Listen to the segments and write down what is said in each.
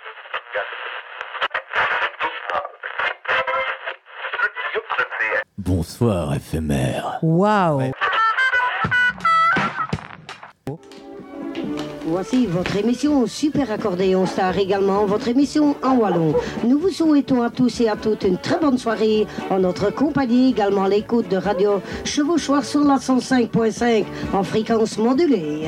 Bonsoir éphémère. Waouh. Ouais. Voici votre émission Super Accordéon Star, également votre émission en wallon. Nous vous souhaitons à tous et à toutes une très bonne soirée en notre compagnie, également l'écoute de Radio Chevauchoir sur la 105.5 en fréquence modulée.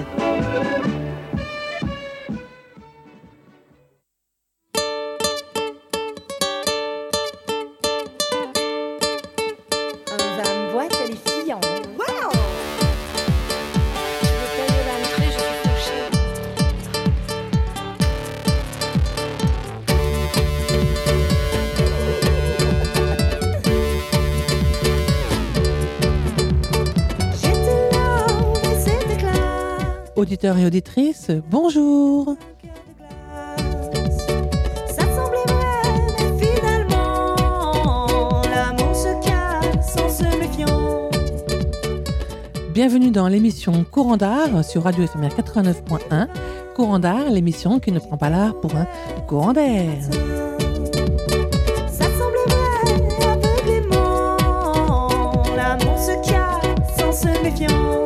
Auditeurs et auditrices, bonjour. Ça semblait vrai, mais finalement, l'amour se casse en se méfiant. Bienvenue dans l'émission Courant d'art sur Radio éphémère 89.1. Courant d'art, l'émission qui ne prend pas l'art pour un courant d'air. Ça semblait vrai, aveuglément, l'amour se casse en se méfiant.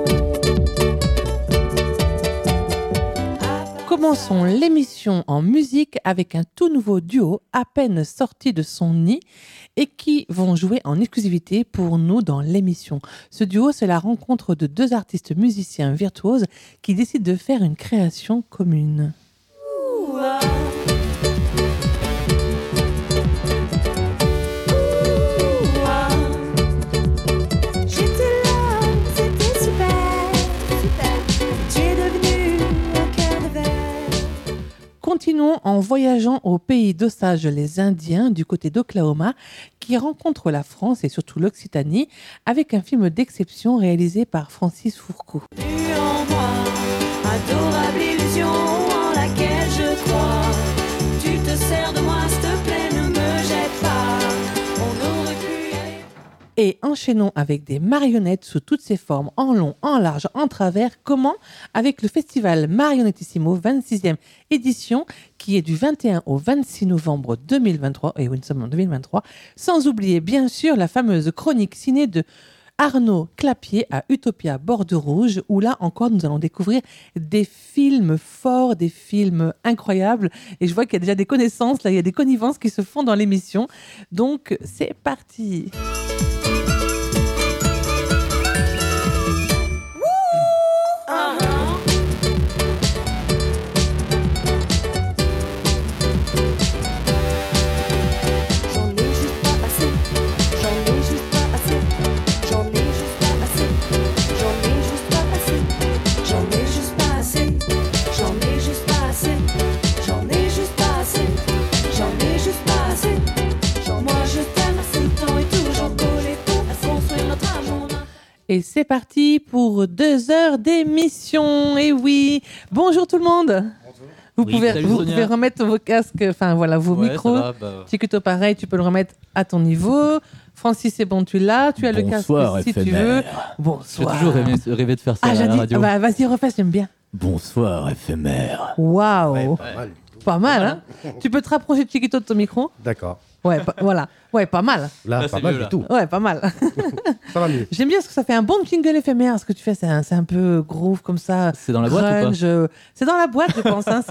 Commençons l'émission en musique avec un tout nouveau duo à peine sorti de son nid et qui vont jouer en exclusivité pour nous dans l'émission. Ce duo, c'est la rencontre de deux artistes musiciens virtuoses qui décident de faire une création commune. Continuons en voyageant au pays d'Osage les Indiens du côté d'Oklahoma qui rencontrent la France et surtout l'Occitanie avec un film d'exception réalisé par Francis Fourcou. Tu en moi, adorable illusion en laquelle je crois. Tu te sers de moi, s'il te plaît, ne me jette pas. On aurait pu y aller. Et enchaînons avec des marionnettes sous toutes ses formes, en long, en large, en travers. Comment ? Avec le festival Marionettissimo 26e édition qui est du 21 au 26 novembre 2023, et oui, nous sommes en 2023, sans oublier bien sûr la fameuse chronique ciné de Arnaud Clapier à Utopia Borde Rouge, où là encore nous allons découvrir des films forts, des films incroyables, et je vois qu'il y a déjà des connaissances, là il y a des connivences qui se font dans l'émission, donc c'est parti. Et c'est parti pour 2 heures d'émission. Et oui, bonjour tout le monde. Vous pouvez remettre vos casques, enfin voilà, vos micros. Chiquito, pareil, tu peux le remettre à ton niveau. Francis, c'est bon, tu l'as. Tu as le casque si tu veux. Bonsoir. J'ai toujours rêvé de faire ça à la radio. Bah, vas-y, refais, j'aime bien. Bonsoir éphémère. Waouh. Pas mal, hein. Tu peux te rapprocher de Chiquito de ton micro ? D'accord. Ouais, voilà. Ouais, pas mal. Là, pas mal du tout. Ouais, pas mal. Ça va mieux. J'aime bien parce que ça fait un bon jingle éphémère. Ce que tu fais, c'est un peu groove comme ça. C'est dans la boîte grunge, ou pas ? C'est dans la boîte, je pense. Hein,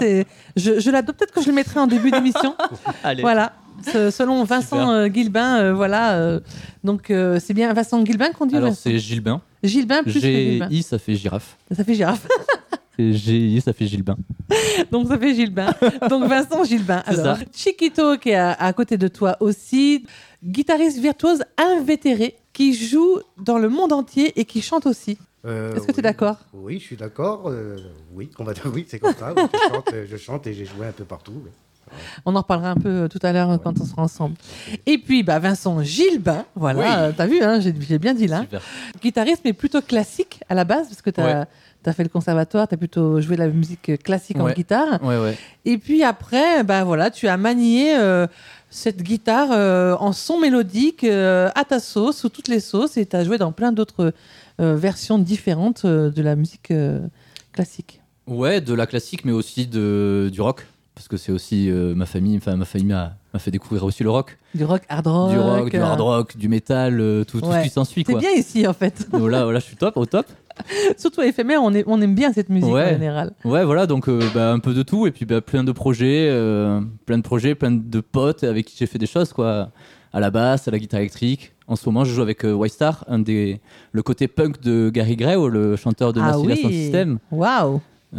je l'adopte. Peut-être que je le mettrai en début d'émission. Allez. Voilà. Selon Vincent Guilbin, voilà. Donc, c'est bien Vincent Guilbin qu'on dit. Alors, c'est Gilbin. Gilbin plus que Guilbin. G-I, ça fait girafe. Ça fait girafe. Et G-I, ça fait Gilbin. Donc, ça fait Gilbin. Donc, Vincent Gilbin. C'est alors, ça. Chiquito, qui est à côté de toi aussi. Guitariste virtuose invétéré, qui joue dans le monde entier et qui chante aussi. Est-ce que tu es d'accord ? Oui, je suis d'accord. Oui, on va dire oui, c'est comme ça. Oui, je chante et j'ai joué un peu partout. Oui. On en reparlera un peu tout à l'heure quand on sera ensemble. Et puis, Vincent Gilbin, voilà, oui. T'as vu, hein, j'ai bien dit là. Super. Guitariste, mais plutôt classique à la base, parce que t'as fait le conservatoire, t'as plutôt joué de la musique classique en guitare. Ouais. Et puis après, voilà, tu as manié cette guitare en son mélodique à ta sauce, sous toutes les sauces, et t'as joué dans plein d'autres versions différentes de la musique classique. Ouais, de la classique, mais aussi du rock. parce que c'est aussi ma famille m'a fait découvrir aussi le rock. Du rock, hard rock. Du hard rock, du métal, tout ce qui s'ensuit. C'est quoi. bien ici en fait. Donc là, je suis au top. Surtout à éphémère, on aime bien cette musique en général. Ouais, voilà, donc un peu de tout, et puis plein de projets, plein de potes avec qui j'ai fait des choses, quoi. À la basse, à la guitare électrique. En ce moment, je joue avec White Star, le côté punk de Gary Gray, le chanteur de Massilia Sound System. Waouh.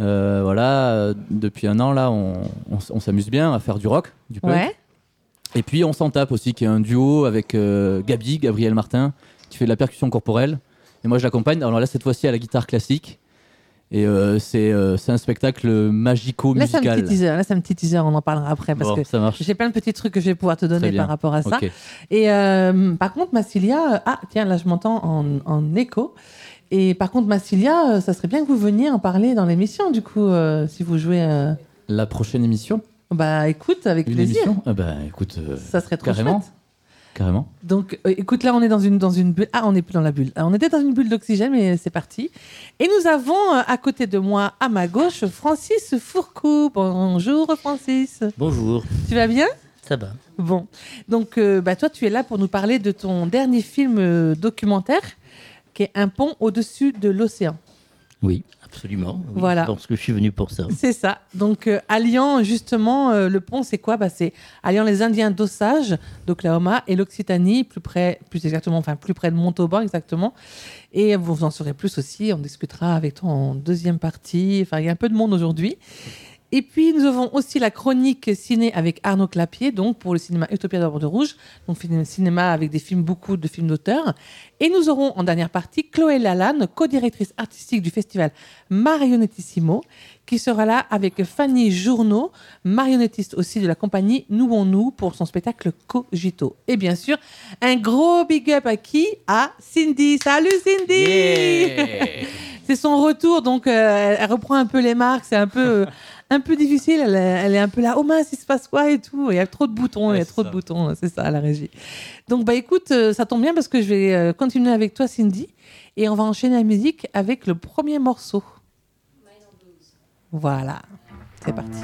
Depuis un an, là, on s'amuse bien à faire du rock, du punk. Ouais. Et puis, on s'en tape aussi, qui est un duo avec Gabriel Martin, qui fait de la percussion corporelle. Et moi, je l'accompagne. Alors là, cette fois-ci, à la guitare classique. Et c'est un spectacle magico-musical. Là, c'est un petit teaser, on en parlera après. Parce que ça marche. j'ai plein de petits trucs que je vais pouvoir te donner par rapport à ça. Okay. Et par contre, Massilia... tiens, là, je m'entends en écho. Et par contre, Massilia, ça serait bien que vous veniez en parler dans l'émission, du coup, si vous jouez... La prochaine émission ? Bah, écoute, avec plaisir. Écoute, ça serait trop carrément. chouette. Carrément. Donc, écoute, là, on est dans une bulle. Ah, on n'est plus dans la bulle. On était dans une bulle d'oxygène, mais c'est parti. Et nous avons à côté de moi, à ma gauche, Francis Fourcou. Bonjour, Francis. Bonjour. Tu vas bien ? Ça va. Bon. Donc, toi, tu es là pour nous parler de ton dernier film documentaire, qui est Un pont au-dessus de l'océan. Oui, absolument. Oui, voilà. Je pense que je suis venu pour ça. C'est ça. Donc, alliant justement, le pont, c'est quoi ? C'est alliant les Indiens d'Osage, d'Oklahoma, et l'Occitanie, plus près de Montauban exactement. Et vous en saurez plus aussi. On discutera avec toi en deuxième partie. Enfin, il y a un peu de monde aujourd'hui. Et puis, nous avons aussi la chronique ciné avec Arnaud Clapier, donc pour le cinéma Utopia de Bordeaux Rouge, donc cinéma avec beaucoup de films d'auteurs. Et nous aurons en dernière partie Chloé Lalanne, co-directrice artistique du festival Marionettissimo, qui sera là avec Fanny Journeau, marionnettiste aussi de la compagnie Nous on Nous, pour son spectacle Cogito. Et bien sûr, un gros big up à qui ? À Cindy. Salut Cindy. Yeah. C'est son retour, donc elle reprend un peu les marques, c'est un peu difficile, elle est un peu là, oh mince, il se passe quoi et tout, il y a trop de boutons, c'est ça la régie. Donc écoute, ça tombe bien parce que je vais continuer avec toi Cindy, et on va enchaîner la musique avec le premier morceau. Voilà, c'est parti.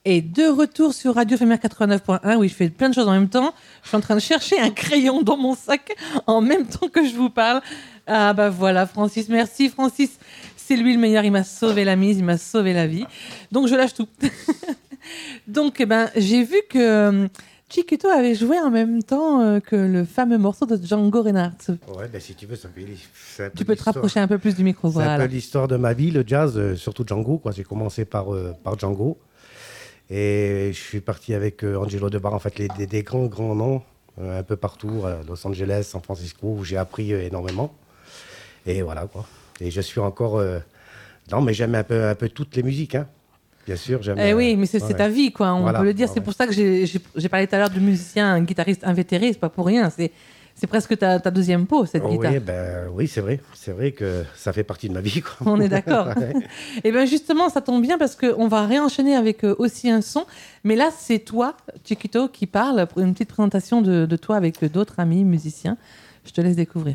Et de retour sur Radio Éphémère 89.1, où je fais plein de choses en même temps. Je suis en train de chercher un crayon dans mon sac en même temps que je vous parle. Ah bah voilà, Francis, merci Francis. C'est lui le meilleur, il m'a sauvé la mise, il m'a sauvé la vie. Donc je lâche tout. Donc j'ai vu que Chiquito avait joué en même temps que le fameux morceau de Django Reinhardt. Ouais, si tu veux, c'est un peu Tu peux te rapprocher un peu plus du micro, C'est voilà. un peu l'histoire de ma vie, le jazz, surtout Django, quoi. J'ai commencé par Django. Et je suis parti avec Angelo Debar, en fait, des grands noms, un peu partout, à Los Angeles, San Francisco, où j'ai appris énormément. Et voilà, quoi. Et je suis encore... Non, mais j'aime un peu toutes les musiques, hein. Bien sûr, j'aime... Oui, mais c'est ta vie, quoi. On Voilà, peut le dire. C'est pour ça que j'ai parlé tout à l'heure de musicien, un guitariste invétéré. C'est pas pour rien. C'est presque ta deuxième peau, cette guitare. Oui, c'est vrai. C'est vrai que ça fait partie de ma vie, quoi. On est d'accord. Ouais. Et bien justement, ça tombe bien parce qu'on va réenchaîner avec aussi un son. Mais là, c'est toi, Chiquito, qui parle pour une petite présentation de toi avec d'autres amis musiciens. Je te laisse découvrir.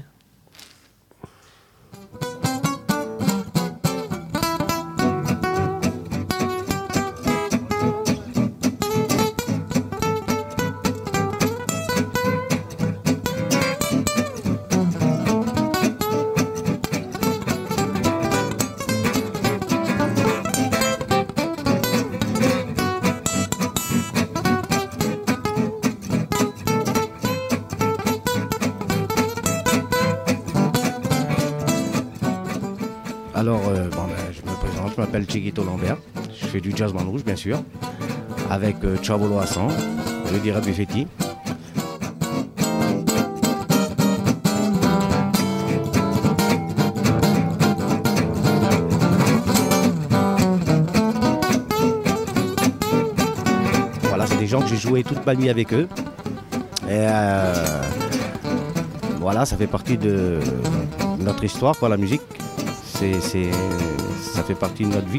Alors, je me présente, je m'appelle Chiquito Lambert. Je fais du jazz manouche, bien sûr, avec Chabolo Hassan, je dirais Buffetti. Voilà, c'est des gens que j'ai joué toute ma vie avec eux. Et voilà, ça fait partie de notre histoire, quoi, la musique. Ça fait partie de notre vie.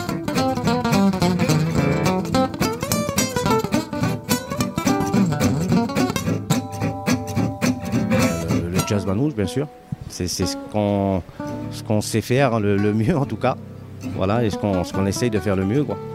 Le jazz manouche, bien sûr. C'est ce qu'on sait faire le mieux, en tout cas. Voilà, et ce qu'on essaye de faire le mieux, quoi.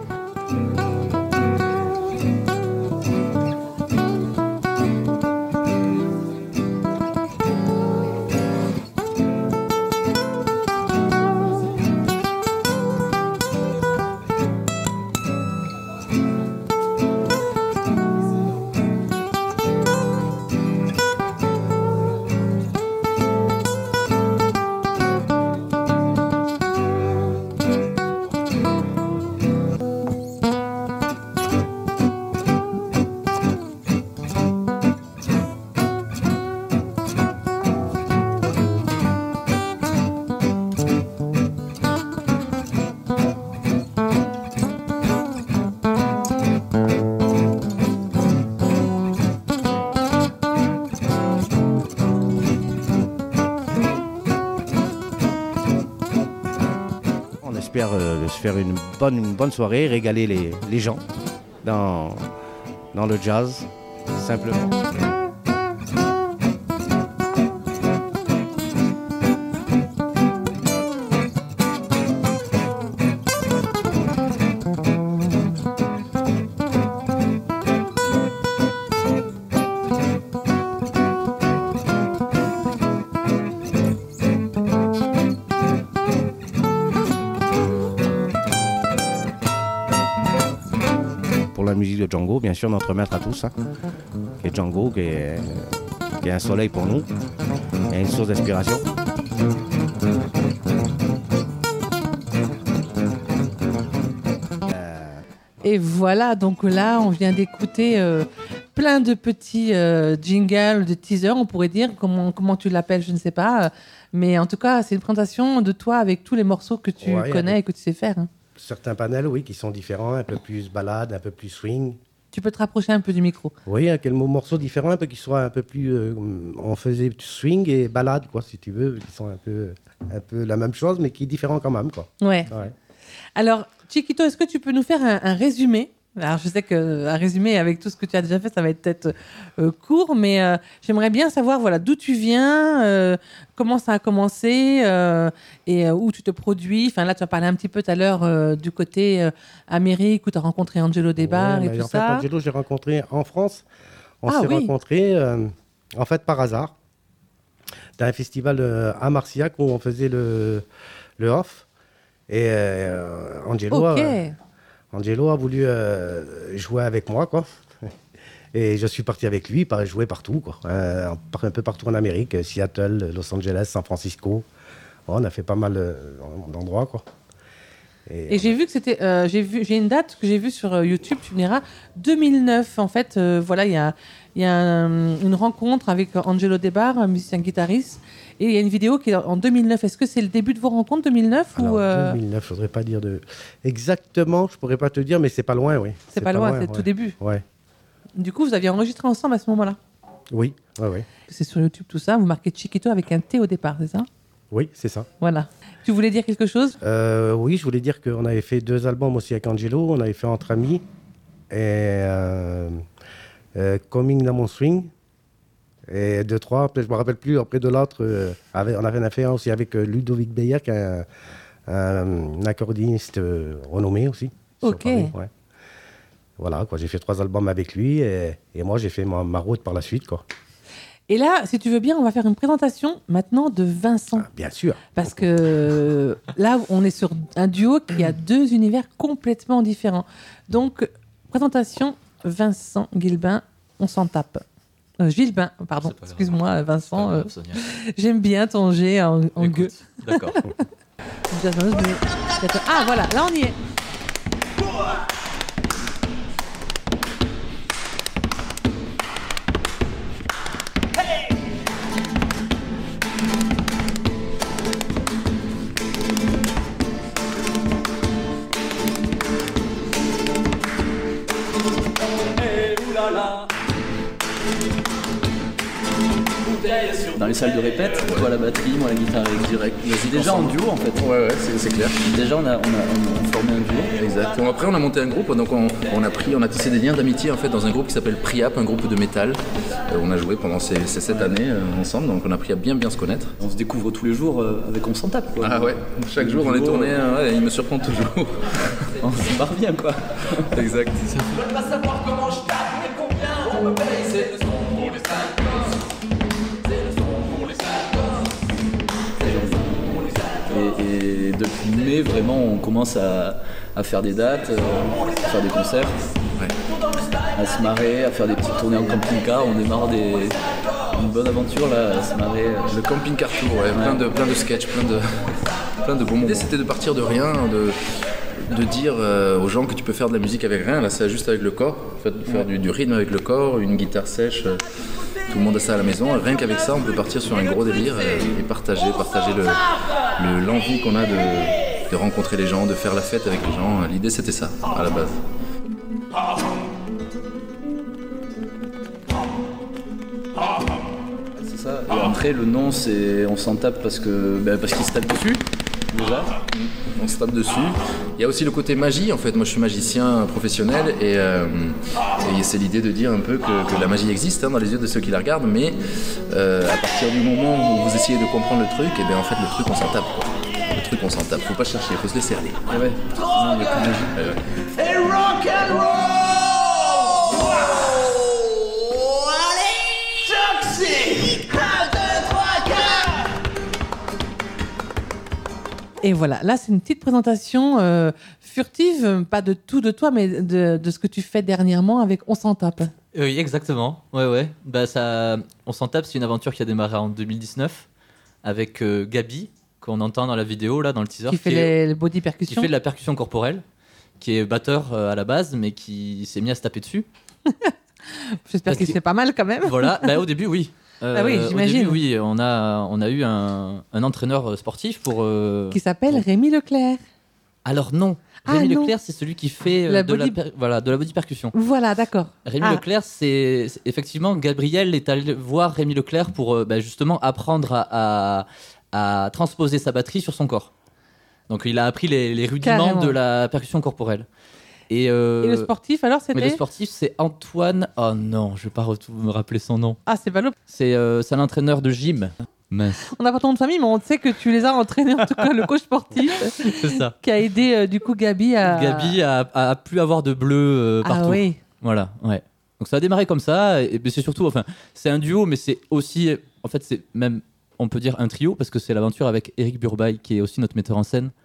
De se faire une bonne soirée, régaler les gens dans le jazz, simplement. La musique de Django, bien sûr, notre maître à tous, hein, qui est Django, qui est un soleil pour nous, et une source d'inspiration. Et voilà, donc là, on vient d'écouter plein de petits jingles, de teasers, on pourrait dire, comment tu l'appelles, je ne sais pas. Mais en tout cas, c'est une présentation de toi avec tous les morceaux que tu connais et que tu sais faire. Hein. Certains panels, oui, qui sont différents, un peu plus ballade, un peu plus swing. Tu peux te rapprocher un peu du micro. Oui, quel morceau différent, un peu qui soit un peu plus... on faisait swing et ballade, quoi, si tu veux, qui sont un peu la même chose, mais qui est différent quand même, quoi. Ouais. Alors, Chiquito, est-ce que tu peux nous faire un résumé Alors, je sais qu'un résumé avec tout ce que tu as déjà fait, ça va être peut-être court, mais j'aimerais bien savoir voilà, d'où tu viens, comment ça a commencé et où tu te produis. Enfin, là, tu as parlé un petit peu tout à l'heure du côté Amérique où tu as rencontré Angelo Debar Ouais, et mais tout en fait, ça. Angelo, j'ai rencontré en France. On Ah s'est oui. rencontrés en fait par hasard dans un festival à Marcillac où on faisait le off. Et Angelo, Ok. Angelo a voulu jouer avec moi, quoi. Et je suis parti avec lui, jouer partout, quoi. Un peu partout en Amérique, Seattle, Los Angeles, San Francisco. On a fait pas mal d'endroits, quoi. Et j'ai vu que c'était, j'ai une date que j'ai vue sur YouTube, tu me diras, 2009. En fait, voilà, il y a une rencontre avec Angelo Debar, un musicien guitariste, et il y a une vidéo qui est en 2009. Est-ce que c'est le début de vos rencontres, 2009 Alors, ou 2009, je voudrais pas dire exactement, je pourrais pas te dire, mais c'est pas loin, oui. c'est pas loin, c'est ouais. tout début. Ouais. Du coup, vous aviez enregistré ensemble à ce moment-là. Oui, ouais. C'est sur YouTube tout ça. Vous marquez Chiquito avec un T au départ, c'est ça? Oui, c'est ça. Voilà. Tu voulais dire quelque chose? Oui, je voulais dire qu'on avait fait 2 albums aussi avec Angelo. On avait fait Entre Amis et Coming Down Mon Swing. Et 2, 3, je me rappelle plus, après de l'autre, on avait fait un aussi avec Ludovic Beyer, un accordéoniste renommé aussi. sur Ok. Paris, ouais. Voilà, quoi, j'ai fait 3 albums avec lui et moi j'ai fait ma route par la suite, quoi. Et là, si tu veux bien, on va faire une présentation maintenant de Vincent. Ah, bien sûr. Parce que là, on est sur un duo qui a 2 univers complètement différents. Donc, présentation, Vincent Gilbin, on s'en tape. Gilbin, pardon, C'est pas grave. excuse-moi Vincent, Pas grave, Sonia. j'aime bien ton G en Écoute, gueux. D'accord. Ah voilà, là on y est. Dans les salles de répète, toi la batterie, moi la guitare électrique. Direct. C'est déjà en duo en fait. Ouais, c'est clair. Déjà on a formé un duo. Exact. Bon, après, on a monté un groupe, donc on a tissé des liens d'amitié en fait dans un groupe qui s'appelle Priap, un groupe de métal. On a joué pendant ces 7 années ensemble, donc on a appris à bien se connaître. On se découvre tous les jours avec On s'en tape quoi. Ah ouais. Chaque jour, on est tourné. Il me surprend toujours. On se barre bien quoi. Exact. Et depuis mai, vraiment, on commence à faire des dates, à faire des concerts, Ouais. à se marrer, à faire des petites tournées en camping-car. On démarre une bonne aventure là, à se marrer. Le camping-car tour, ouais. Plein de sketchs, plein de bons moments. L'idée, c'était de partir de rien, de dire aux gens que tu peux faire de la musique avec rien. Là, c'est juste avec le corps. En fait, de faire du rythme avec le corps, une guitare sèche. Tout le monde a ça à la maison. Rien qu'avec ça, on peut partir sur un gros délire et partager l'envie qu'on a de rencontrer les gens, de faire la fête avec les gens. L'idée, c'était ça, à la base. C'est ça. Et après, le nom, c'est On s'en tape parce qu'il se tape dessus, déjà. On se tape dessus. Il y a aussi le côté magie, en fait. Moi, je suis magicien professionnel et c'est l'idée de dire un peu que la magie existe dans les yeux de ceux qui la regardent, mais à partir du moment où vous essayez de comprendre le truc, et bien en fait, le truc, on s'en tape, quoi. Le truc, on s'en tape. Faut pas chercher, faut se laisser aller. Et ouais, sinon, il y a plus de magie. Et voilà, là c'est une petite présentation furtive, pas de tout de toi, mais de ce que tu fais dernièrement avec On s'en tape. Oui, exactement. Ouais. On s'en tape, c'est une aventure qui a démarré en 2019 avec Gabi, qu'on entend dans la vidéo, là, dans le teaser. Qui fait les body qui percussions. fait de la percussion corporelle, qui est batteur à la base, mais qui s'est mis à se taper dessus. J'espère parce qu'il que- se fait pas mal quand même. Voilà, au début, oui. Ah oui, j'imagine. Au début, oui, on a eu un entraîneur sportif pour... Qui s'appelle Rémi Leclerc. Alors non, Ah, Rémi non. Leclerc, c'est celui qui fait La de la body- body percussion. Voilà, d'accord. Rémi Ah. Leclerc, c'est effectivement, Gabriel est allé voir Rémi Leclerc pour justement apprendre à transposer sa batterie sur son corps. Donc il a appris les rudiments Carrément. de la percussion corporelle. Et le sportif, alors, Mais le c'était sportif, c'est Antoine. Oh non, je vais pas me rappeler son nom. Ah, c'est pas l'autre. C'est l'entraîneur de gym. Mince. On n'a pas ton nom de famille, mais on sait que tu les as entraînés, en tout cas, le coach sportif, C'est ça. qui a aidé, du coup, Gabi à... Gabi a pu avoir de bleu partout. Ah oui. Voilà, ouais. Donc ça a démarré comme ça, et c'est surtout, enfin, c'est un duo, mais c'est aussi, en fait, c'est même, on peut dire un trio, parce que c'est l'aventure avec Eric Burbaille, qui est aussi notre metteur en scène,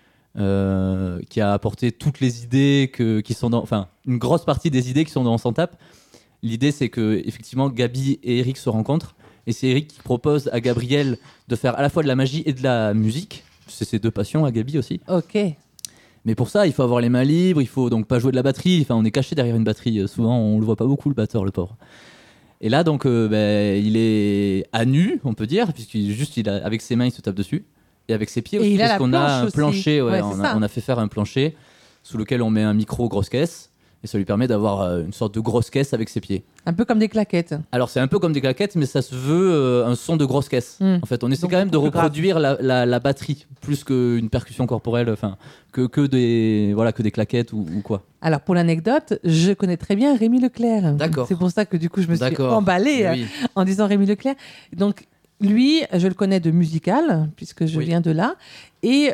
qui a apporté toutes les idées qui sont dans, enfin, une grosse partie des idées qui sont dans On s'en tape. L'idée, c'est que effectivement, Gabi et Eric se rencontrent, et c'est Eric qui propose à Gabriel de faire à la fois de la magie et de la musique. C'est ses deux passions à Gabi aussi. Ok. Mais pour ça, il faut avoir les mains libres, il faut donc pas jouer de la batterie. Enfin, on est caché derrière une batterie. Souvent, on le voit pas beaucoup, le batteur, le pauvre. Et là, donc, il est à nu, on peut dire, avec ses mains, il se tape dessus. Et avec ses pieds Et aussi, il a parce la qu'on a un planche plancher. aussi. Ouais, Ouais, c'est ça. on a fait faire un plancher sous lequel on met un micro grosse caisse. Et ça lui permet d'avoir une sorte de grosse caisse avec ses pieds. Un peu comme des claquettes. Alors, c'est un peu comme des claquettes, mais ça se veut un son de grosse caisse. Mm. En fait, on essaie Donc, quand même de beaucoup plus grave. reproduire la batterie, plus qu'une percussion corporelle, enfin, que des claquettes ou quoi. Alors, pour l'anecdote, je connais très bien Rémi Leclerc. D'accord. C'est pour ça que, du coup, je me suis D'accord. emballée Oui. en disant Rémi Leclerc. Donc, lui, je le connais de Musical, puisque je Oui. viens de là. Et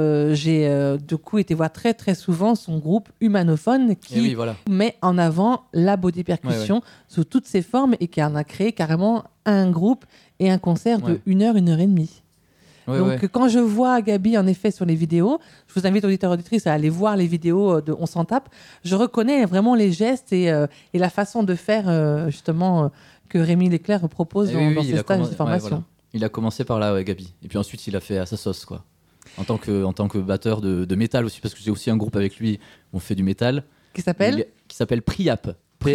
j'ai, du coup, été voir très, très souvent son groupe Humanophone Et qui oui, voilà. met en avant la body percussion sous toutes ses formes et qui en a créé carrément un groupe et un concert de Ouais. 1 heure, 1 heure et demie. Ouais, Donc, ouais. quand je vois Gabi, en effet, sur les vidéos, je vous invite, auditeurs et auditrices, à aller voir les vidéos de On s'en tape. Je reconnais vraiment les gestes et la façon de faire, justement, que Rémi Leclerc propose Eh dans, oui, dans il ses a stages commen- de formation. ouais, voilà. Il a commencé par là, ouais, Gabi. Et puis ensuite, il a fait à sa sauce, quoi. En tant que batteur de métal aussi, parce que j'ai aussi un groupe avec lui, on fait du métal. Qui s'appelle Qui s'appelle Priap.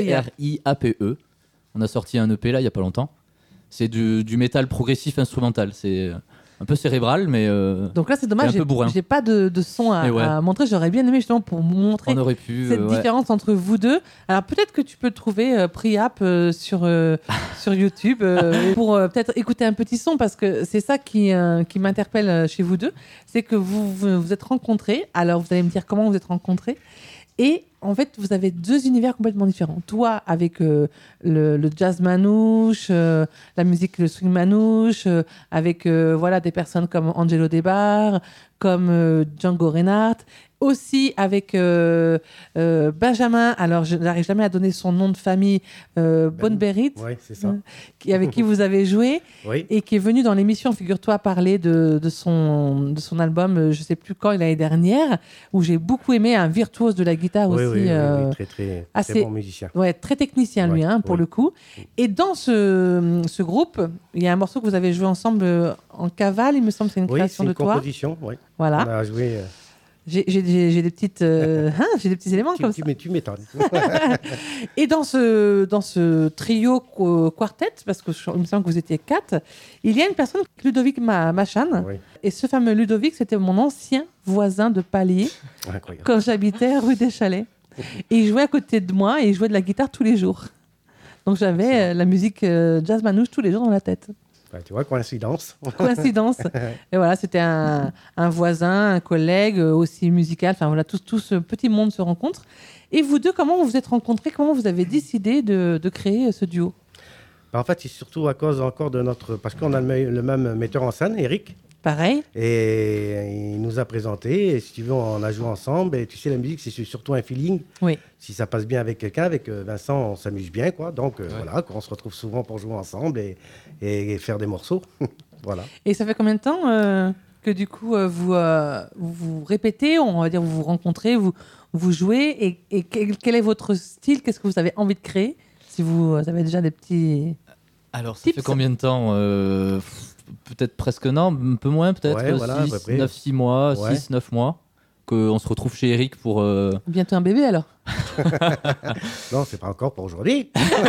Priape. On a sorti un EP là, il n'y a pas longtemps. C'est du métal progressif instrumental. C'est un peu cérébral, mais Donc là, c'est dommage, C'est un peu bourrin. j'ai pas de son Et ouais. à montrer. J'aurais bien aimé justement pour vous montrer on aurait pu. cette ouais. différence entre vous deux. Alors peut-être que tu peux trouver Priap sur YouTube pour peut-être écouter un petit son, parce que c'est ça qui m'interpelle chez vous deux. C'est que vous êtes rencontrés. Alors vous allez me dire comment vous êtes rencontrés. Et en fait, vous avez deux univers complètement différents. Toi, avec le jazz manouche, la musique, le swing manouche, avec voilà, des personnes comme Angelo Debar, comme Django Reinhardt. Aussi avec Benjamin, alors je n'arrive jamais à donner son nom de famille, Bonberit, Oui, c'est ça. avec qui vous avez joué Oui. et qui est venu dans l'émission, figure-toi, parler de son album, je ne sais plus quand, l'année dernière, où j'ai beaucoup aimé, un virtuose de la guitare Oui, aussi. oui, très, très, assez- très bon musicien. Ouais, très technicien lui, Ouais, hein, pour oui. le coup. Et dans ce groupe, il y a un morceau que vous avez joué ensemble en cavale, il me semble, c'est une Oui, c'est création une de toi. composition. Oui. Voilà. On a joué. J'ai des petites, j'ai des petits éléments comme ça. Tu m'étonnes. Et dans ce trio quartet, parce que il me semble que vous étiez 4, il y a une personne, Ludovic Machan. Oui, Et ce fameux Ludovic, c'était mon ancien voisin de palier incroyable. quand j'habitais rue des Chalets. Et il jouait à côté de moi et il jouait de la guitare tous les jours. Donc j'avais la musique jazz manouche tous les jours dans la tête. Ouais, tu vois, coïncidence. Coïncidence. Et voilà, c'était un voisin, un collègue aussi musical. Enfin voilà, tout ce petit monde se rencontre. Et vous deux, comment vous vous êtes rencontrés? Comment vous avez décidé de créer ce duo? En fait, c'est surtout à cause encore de notre... Parce qu'on a le même metteur en scène, Eric, Pareil. et il nous a présenté, et si tu veux, on a joué ensemble, et tu sais, la musique, c'est surtout un feeling. Oui. Si ça passe bien avec quelqu'un, avec Vincent, on s'amuse bien, quoi. Donc, voilà, on se retrouve souvent pour jouer ensemble et faire des morceaux. Voilà. Et ça fait combien de temps que du coup vous répétez, on va dire vous vous rencontrez, vous jouez, et quel est votre style? Qu'est-ce que vous avez envie de créer? Si vous avez déjà des petits... Alors, ça Tips. fait combien de temps Peut-être presque non, un peu moins, peut-être Ouais, voilà, à peu près. 9 mois, Ouais. 6-9 mois, qu'on se retrouve chez Eric pour... Bientôt un bébé alors? Non, c'est pas encore pour aujourd'hui.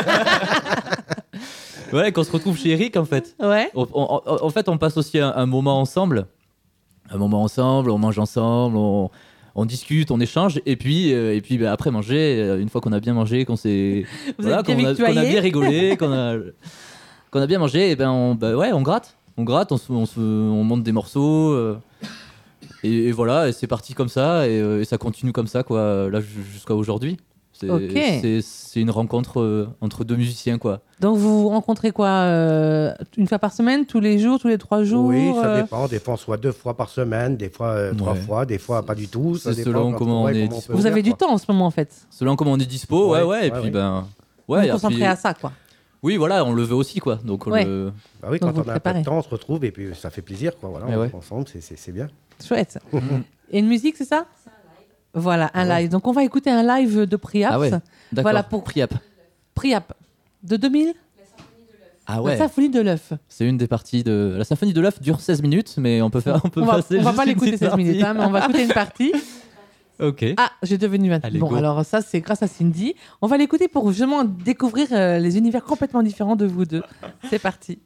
Ouais, qu'on se retrouve chez Eric, en fait. Ouais. En fait, on passe aussi un moment ensemble. Un moment ensemble, on mange ensemble, on discute, on échange. Et puis bah, après manger, une fois qu'on a bien mangé, qu'on s'est... Vous êtes bien qu'on a victuaillé. bien rigolé, qu'on a bien mangé, et ben on gratte. On gratte, on monte des morceaux. Et voilà, et c'est parti comme ça, et ça continue comme ça, quoi, là jusqu'à aujourd'hui. C'est une rencontre entre deux musiciens, quoi. Donc vous vous rencontrez quoi, une fois par semaine, tous les jours, tous les 3 jours? Oui, ça dépend. Des fois, on se voit 2 fois par semaine, des fois 3 Ouais. fois, des fois pas du tout. Ça C'est dépend selon quand comment on est peut dispo. Vous faire, avez du quoi. temps en ce moment, en fait. Selon comment on est dispo, ouais, Ouais, et puis ouais. ben... Vous Ouais, vous et concentrez puis- à ça, quoi. Oui, voilà, on le veut aussi, quoi. Donc, Ouais. Bah oui, Donc, quand vous on a un peu préparez. de temps, on se retrouve et puis ça fait plaisir, quoi. Voilà, Mais on ouais. est ensemble, c'est bien. Chouette. Et une musique, c'est ça? Voilà, un Ouais. live. Donc on va écouter un live de Priaps. Ah ouais, d'accord. Voilà, pour Priap. Priap de 2000, Ah la ouais, symphonie de l'œuf. c'est une des parties de... La symphonie de l'œuf dure 16 minutes, mais on peut passer On va juste pas une l'écouter petite 16 minutes, partie. hein, mais on va écouter une partie. Ok. Ah, j'ai devenu maintenant. Allez, Bon, go. alors ça, c'est grâce à Cindy. On va l'écouter pour justement découvrir les univers complètement différents de vous deux. C'est parti.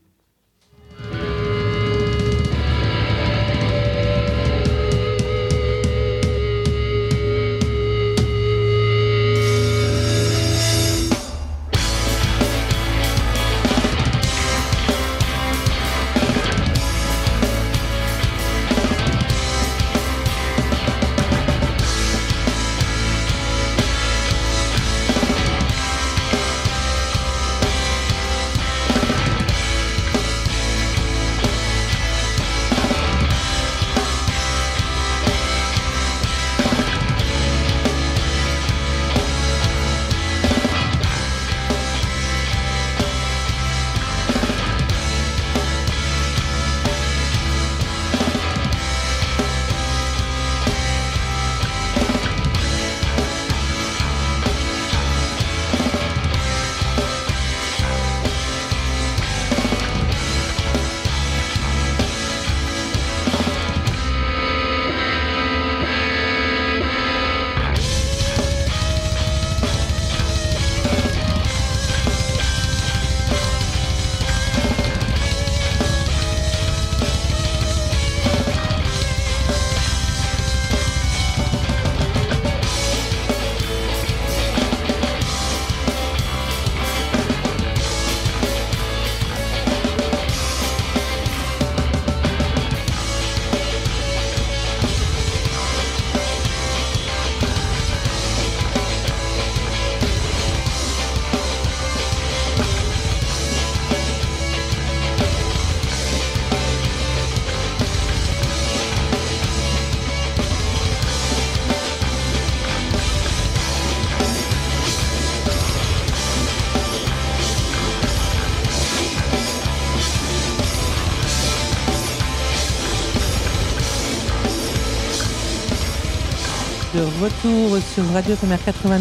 De retour sur Radio FMR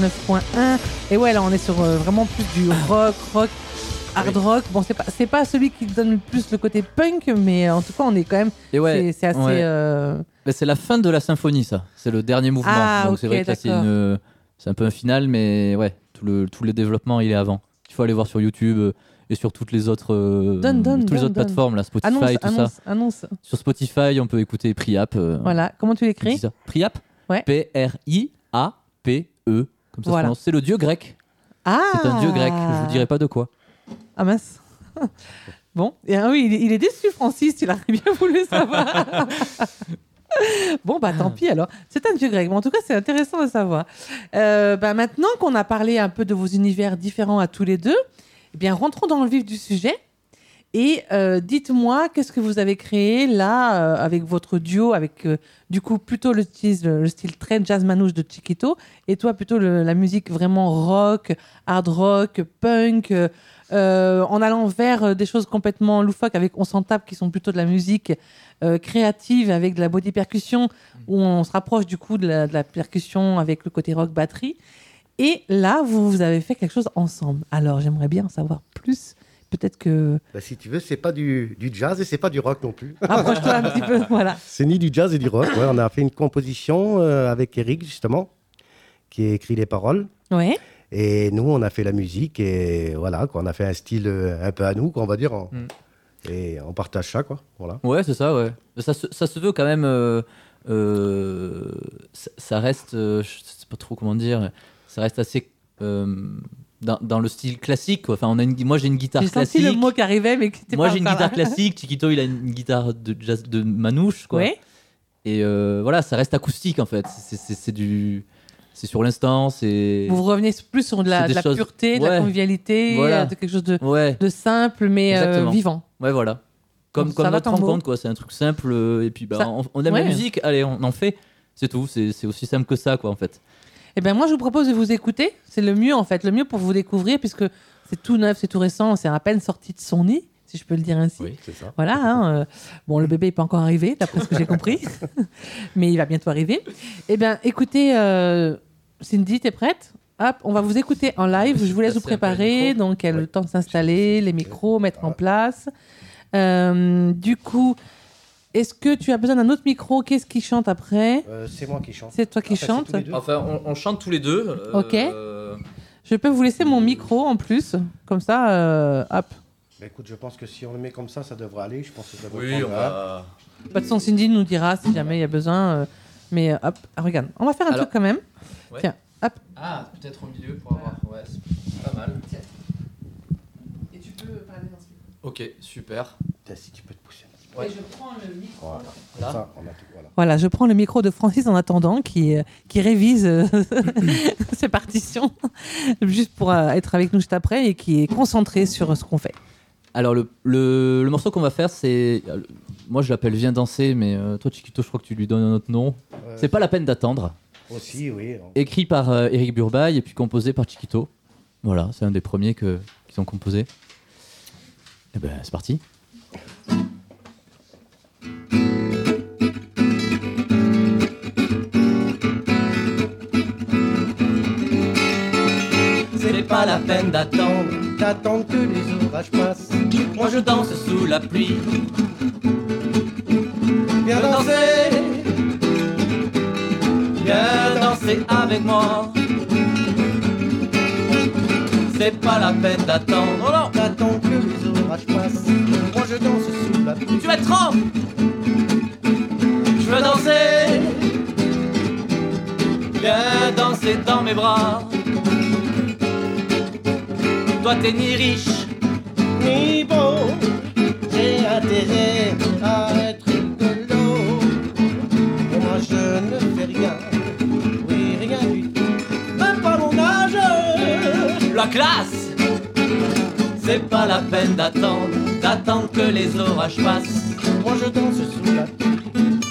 89.1. Et ouais, là, on est sur vraiment plus du rock, hard rock. Bon, c'est pas celui qui donne le plus le côté punk, mais en tout cas, on est quand même. Et ouais, c'est assez. ouais. Mais c'est la fin de la symphonie, ça. C'est le dernier mouvement. Ah, donc ok, c'est vrai que là, d'accord. c'est un peu un final, mais ouais, tout le développement, il est avant. Il faut aller voir sur YouTube et sur toutes les autres, plateformes, là, Spotify, tout ça. Annonce. Sur Spotify, on peut écouter Priap. Voilà. Comment tu l'écris? ça. Priap. Ouais. P-R-I-A-P-E. Comme ça se Voilà. prononce. C'est le dieu grec. Ah. C'est un dieu grec. Je vous dirai pas de quoi. Ah mince. Bon, et, ah oui, il est déçu, Francis, il aurait bien voulu savoir. Bon, bah tant pis alors. C'est un dieu grec. Mais en tout cas, c'est intéressant de savoir. Maintenant qu'on a parlé un peu de vos univers différents à tous les deux, eh bien, rentrons dans le vif du sujet. Et dites-moi, qu'est-ce que vous avez créé là avec votre duo, avec du coup plutôt le style très jazz manouche de Chiquito, et toi plutôt la musique vraiment rock, hard rock, punk, en allant vers des choses complètement loufoques avec On s'en tape, qui sont plutôt de la musique créative avec de la body percussion, où on se rapproche du coup de la percussion avec le côté rock batterie. Et là, vous avez fait quelque chose ensemble. Alors, j'aimerais bien en savoir plus. Peut-être que... Bah, si tu veux, c'est pas du jazz et c'est pas du rock non plus. Rapproche-toi un petit peu, voilà. C'est ni du jazz et du rock. Ouais, on a fait une composition avec Eric, justement, qui a écrit les paroles. Ouais. Et nous, on a fait la musique et voilà, quoi, on a fait un style un peu à nous, quoi, on va dire. Et on partage ça, quoi. Voilà. Ouais, c'est ça, ouais. Ça se veut quand même. Ça reste. Je sais pas trop comment dire. Ça reste assez. Dans le style classique, quoi. Enfin, moi, j'ai une guitare J'ai classique. senti le mot qui arrivait, mais qui était Moi, pas j'ai une encore guitare là. classique. Chiquito, il a une guitare de jazz de manouche, quoi. Ouais. Et voilà, ça reste acoustique en fait. C'est sur l'instant, c'est. Vous revenez plus sur de la choses... pureté, de la convivialité, voilà. de quelque chose de simple, mais vivant. Ouais, voilà. Comme notre rencontre, quoi. C'est un truc simple, et puis on aime la musique, allez, on en fait. C'est tout, c'est aussi simple que ça, quoi, en fait. Eh ben moi, je vous propose de vous écouter. C'est le mieux, en fait. Le mieux pour vous découvrir, puisque c'est tout neuf, c'est tout récent, c'est à peine sorti de son nid, si je peux le dire ainsi. Oui, c'est ça. Voilà. Bon, le bébé n'est pas encore arrivé, d'après ce que j'ai compris. Mais il va bientôt arriver. Eh bien, écoutez, Cindy, t'es prête ? Hop, on va vous écouter en live. Je vous laisse vous préparer. Donc, il y a le temps de s'installer, les micros, mettre en place. Du coup... Est-ce que tu as besoin d'un autre micro ? Qu'est-ce qui chante après ? C'est moi qui chante. C'est toi qui chante ? Enfin, on chante tous les deux. Ok. Je peux vous laisser mon micro en plus. Comme ça, hop. Bah, écoute, je pense que si on le met comme ça devrait aller. Je pense que ça devrait Oui, prendre, on va... De toute façon, Cindy nous dira si jamais il y a besoin. Mais hop, regarde. On va faire un truc quand même. Ouais. Tiens, hop. Ah, peut-être au milieu pour avoir... Ouais, c'est pas mal. Tiens. Et tu peux parler dans ce micro. Ok, super. Si tu peux te pousser un petit Ouais. Et je prends le micro. Voilà. Ça, on a tout, voilà. Voilà, je prends le micro de Francis en attendant, qui révise ses partitions, juste pour être avec nous juste après, et qui est concentré sur ce qu'on fait. Alors, le morceau qu'on va faire, c'est... Moi, je l'appelle Viens danser, mais toi, Chiquito, je crois que tu lui donnes un autre nom. C'est pas la peine d'attendre. Aussi, oui. Écrit par Eric Burbaille et puis composé par Chiquito. Voilà, c'est un des premiers qu'ils ont composé. Et ben, c'est parti. C'est pas la peine d'attendre que les orages passent. Moi je danse sous la pluie. Viens danser, viens danser avec moi. C'est pas la peine d'attendre. Oh non, T'attends que les orages passent. Moi je danse sous la pluie. tu vas être trop. Je veux danser, viens danser dans mes bras. Toi t'es ni riche, Ni beau, j'ai intérêt à être rigolo. Et moi je ne fais rien, oui rien du tout. Même pas mon âge. la classe. C'est pas la peine d'attendre que les orages passent. Moi je danse sous la pluie.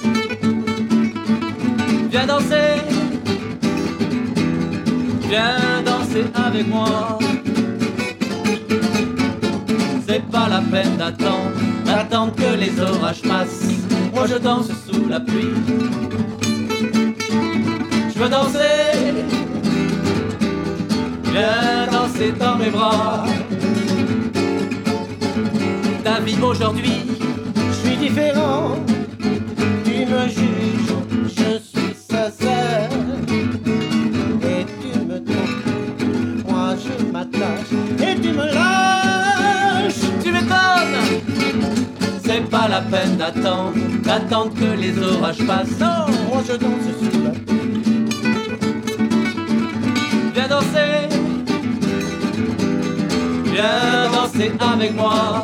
Viens danser, viens danser avec moi. C'est pas la peine d'attendre que les orages passent. Moi je danse sous la pluie. Je veux danser, viens danser dans mes bras. Ta vie aujourd'hui, Je suis différent, tu me juges, je suis sincère. Et tu me trompes, moi je m'attache. Et tu me lâches. tu m'étonnes. C'est pas la peine d'attendre que les orages passent. Non, Moi je danse sous la pluie. viens danser, viens danser avec moi.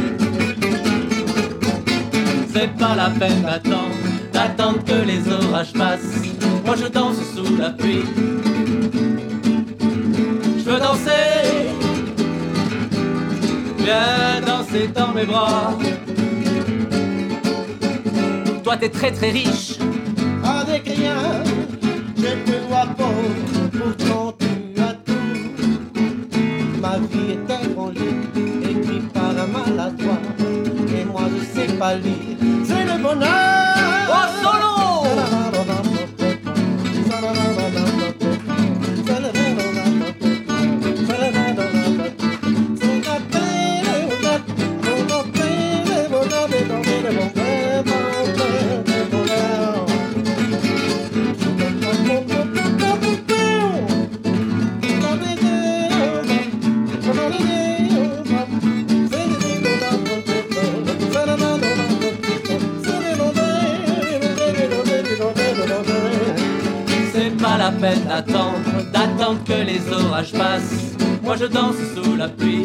C'est pas la peine d'attendre que les orages passent. Moi je danse sous la pluie. Je veux danser, viens danser dans mes bras. Toi t'es très très riche, Avec rien, je te vois pauvre, pourtant tu as tout. Ma vie est un grand livre, écrit par un maladroit. Et moi je sais pas lire, c'est le bonheur. oh solo. C'est pas la peine d'attendre que les orages passent. Moi je danse sous la pluie.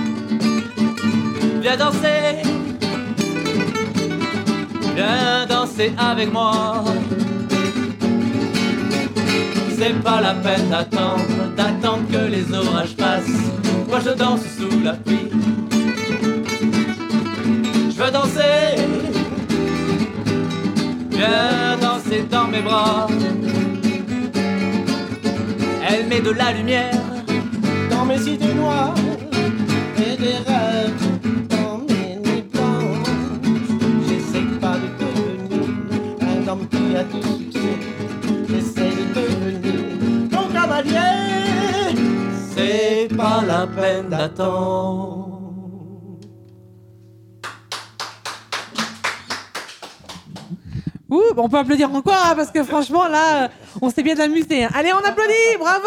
Viens danser danser avec moi. C'est pas la peine d'attendre que les orages passent. Moi je danse sous la pluie. Je veux danser, viens danser dans mes bras. Elle met de la lumière dans mes idées noires et des rêves dans mes nuits blanches. J'essaie pas de devenir un homme qui a du succès. J'essaie de devenir ton cavalier. C'est pas la peine d'attendre. Ouh, on peut applaudir encore hein, parce que franchement là, on s'est bien amusé. Hein. Allez, on applaudit, bravo.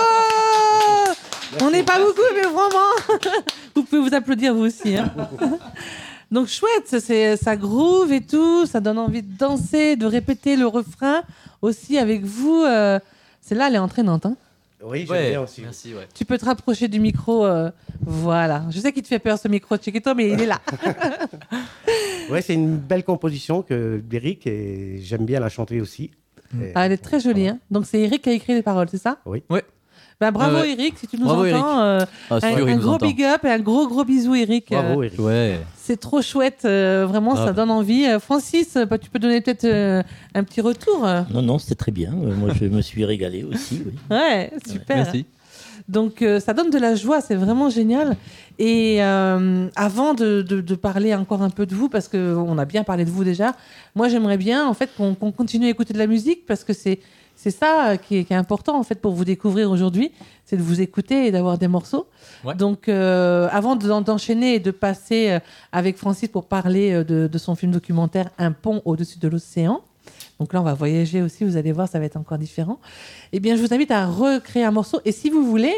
On n'est pas beaucoup, mais vraiment. Vous pouvez vous applaudir vous aussi. Hein. Donc chouette, ça groove et tout, ça donne envie de danser, de répéter le refrain aussi avec vous. Celle-là, elle est entraînante. Hein. Oui, j'aime bien aussi. Merci, ouais. Tu peux te rapprocher du micro. Voilà. Je sais qu'il te fait peur ce micro, Chiquito, mais il est là. Ouais, c'est une belle composition que d'Eric et j'aime bien la chanter aussi. Et Ah, elle est très jolie. Hein. Donc c'est Eric qui a écrit les paroles, c'est ça? Oui. Ouais. Ben, bravo Ouais. Eric, si tu nous Bravo, entends. Ah, sûr, il un nous gros entend. big up et un gros bisou Eric. Bravo, Eric. Ouais. C'est trop chouette, vraiment, ça Grave. donne envie. Francis, tu peux donner peut-être un petit retour. Non, c'était très bien. Moi, je me suis régalé aussi. Oui. Ouais, super. Merci. Donc ça donne de la joie, c'est vraiment génial. Et avant de parler encore un peu de vous, parce qu'on a bien parlé de vous déjà, moi j'aimerais bien en fait qu'on continue à écouter de la musique, parce que c'est ça qui est important en fait pour vous découvrir aujourd'hui, c'est de vous écouter et d'avoir des morceaux. Ouais. Donc avant d'enchaîner et de passer avec Francis pour parler de son film documentaire Un pont au-dessus de l'océan, donc là on va voyager aussi, vous allez voir, ça va être encore différent. Eh bien je vous invite à recréer un morceau, et si vous voulez,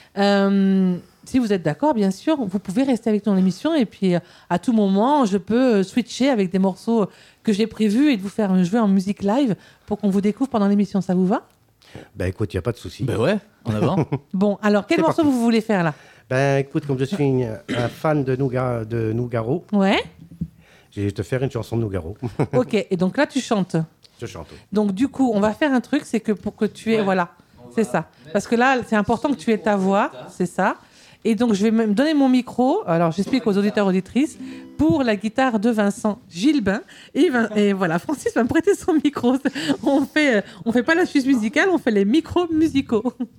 si vous êtes d'accord bien sûr, vous pouvez rester avec nous dans l'émission, et puis à tout moment je peux switcher avec des morceaux que j'ai prévus et de vous faire jouer en musique live pour qu'on vous découvre pendant l'émission, ça vous va? Ben écoute, il n'y a pas de souci. Ben ouais, en avant. Bon, alors quel C'est morceau parti. vous voulez faire là? Ben écoute, comme je suis un fan de Nougaro, Ouais. je vais te faire une chanson de Nougaro. Ok, et donc là tu chantes. Je chante. Donc du coup, on va faire un truc, c'est que pour que tu aies... Voilà, c'est ça. Parce que là, c'est important que tu aies ta voix, c'est ça. Et donc, je vais me donner mon micro, alors j'explique aux auditeurs, auditrices, pour la guitare de Vincent Gilbin. Et voilà, Francis va me prêter son micro. On fait pas la suisse musicale, on fait les micros musicaux.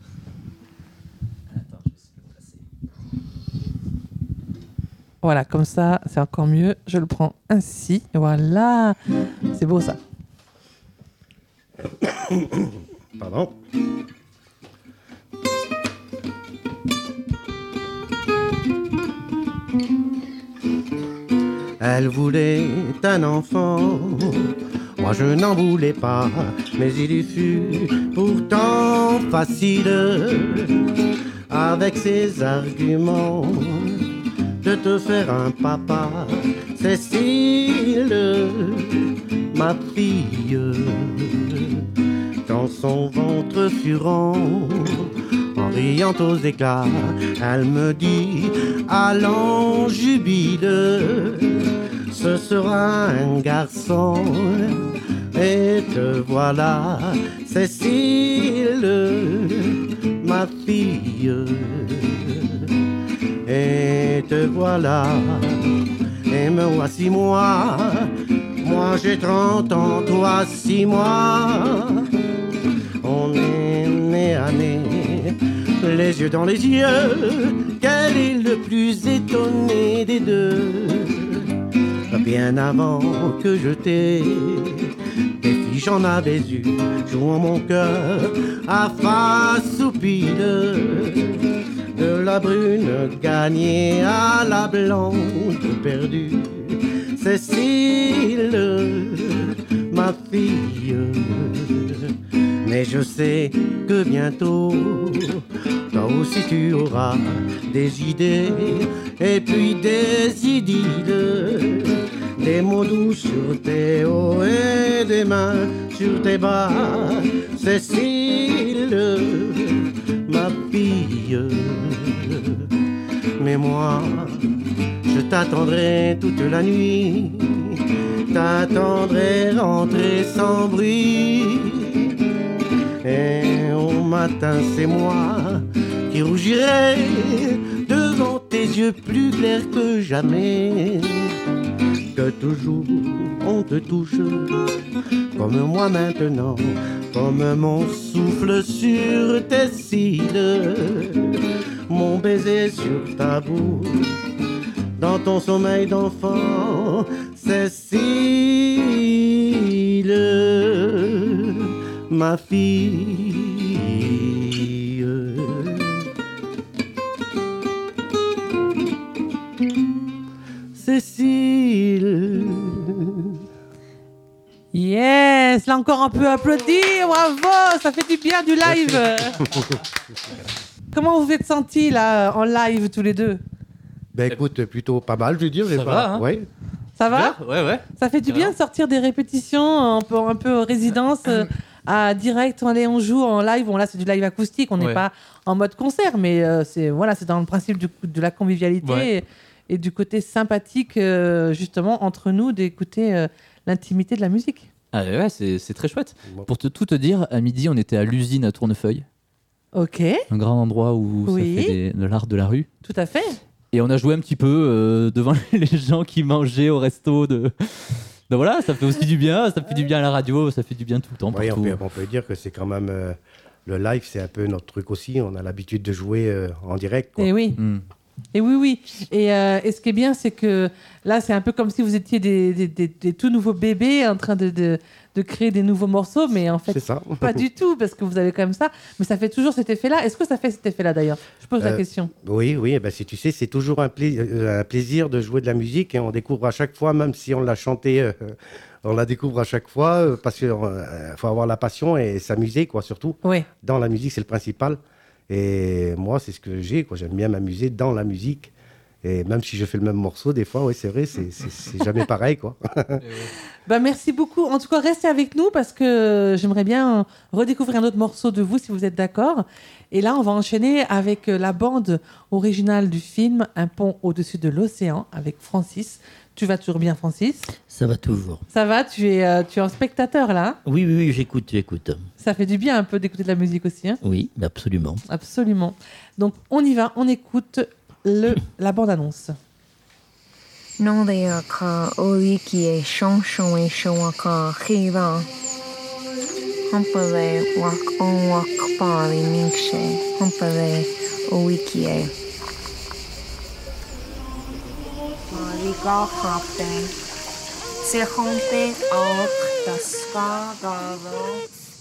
Voilà, comme ça, c'est encore mieux. Je le prends ainsi. Voilà, c'est beau ça. Pardon. Elle voulait un enfant, moi je n'en voulais pas, mais il y fut pourtant facile, avec ses arguments, de te faire un papa. Cécile, ma fille, dans son ventre fut rond, en riant aux éclats, elle me dit, allons jubile, ce sera un garçon. Et te voilà, Cécile, ma fille. Et te voilà, et me voici moi. Moi j'ai 30 ans, toi 6 mois. On est nez à nez, les yeux dans les yeux. Quel est le plus étonné des deux? Bien avant que je t'ai, des filles j'en avais eu, jouant mon cœur à face soupide. De la brune gagnée à la blonde perdue. Cécile, ma fille. Mais je sais que bientôt, toi aussi tu auras des idées et puis des idylles. Des mots doux sur tes hauts et des mains sur tes bas. Cécile, ma fille. Mais moi, je t'attendrai toute la nuit t'attendrai rentrer sans bruit. Et au matin, c'est moi qui rougirai devant tes yeux plus clairs que jamais. Que toujours on te touche comme moi maintenant, comme mon souffle sur tes cils, mon baiser sur ta bouche, dans ton sommeil d'enfant, Cécile, ma fille. Cécile. Yes, là encore un peu applaudi, bravo, ça fait du bien du live. Comment vous vous êtes sentis là en live tous les deux? Ben écoute, plutôt pas mal, je veux dire. Ça va, hein. Ouais. Ça va? Ouais. Ça fait du bien de sortir des répétitions un peu résidence à direct. Allez, on joue en live. Bon là c'est du live acoustique, on n'est pas en mode concert, mais c'est dans le principe de la convivialité et du côté sympathique justement entre nous d'écouter l'intimité de la musique. Ah ouais, c'est très chouette. Pour tout te dire, à midi, on était à l'usine à Tournefeuille. Ok. Un grand endroit où ça fait de l'art de la rue. Tout à fait. Et on a joué un petit peu devant les gens qui mangeaient au resto. Donc voilà, ça fait aussi du bien. Ça fait du bien à la radio, ça fait du bien tout le temps. Oui, partout. on peut dire que c'est quand même... le live, c'est un peu notre truc aussi. On a l'habitude de jouer en direct, quoi. Et oui. Et oui. Et ce qui est bien, c'est que là, c'est un peu comme si vous étiez des tout nouveaux bébés en train de créer des nouveaux morceaux, mais en fait, C'est ça. pas du tout, parce que vous avez quand même ça. Mais ça fait toujours cet effet-là. Est-ce que ça fait cet effet-là, d'ailleurs? Je pose la question. Oui, eh ben, si tu sais, c'est toujours un plaisir de jouer de la musique et on découvre à chaque fois, même si on l'a chanté, on la découvre à chaque fois parce qu'il faut avoir la passion et s'amuser, quoi, surtout. Oui. Dans la musique, c'est le principal. Et moi, c'est ce que j'ai, quoi. J'aime bien m'amuser dans la musique. Et même si je fais le même morceau, des fois, c'est vrai, c'est jamais pareil, quoi. Merci beaucoup. En tout cas, restez avec nous parce que j'aimerais bien redécouvrir un autre morceau de vous, si vous êtes d'accord. Et là, on va enchaîner avec la bande originale du film Un pont au-dessus de l'océan avec Francis. Tu vas toujours bien, Francis? Ça va toujours. Ça va? Tu es un spectateur, là? Oui, j'écoute. Ça fait du bien un peu d'écouter de la musique aussi, hein? Oui, absolument. Absolument. Donc, on y va, on écoute la bande-annonce. Non de ka oli qui est chanson et ka khiva. Hampale wak on wak pali minkse. Hampale oli qui est. Mali ga khapte. Se honte ak taska galo.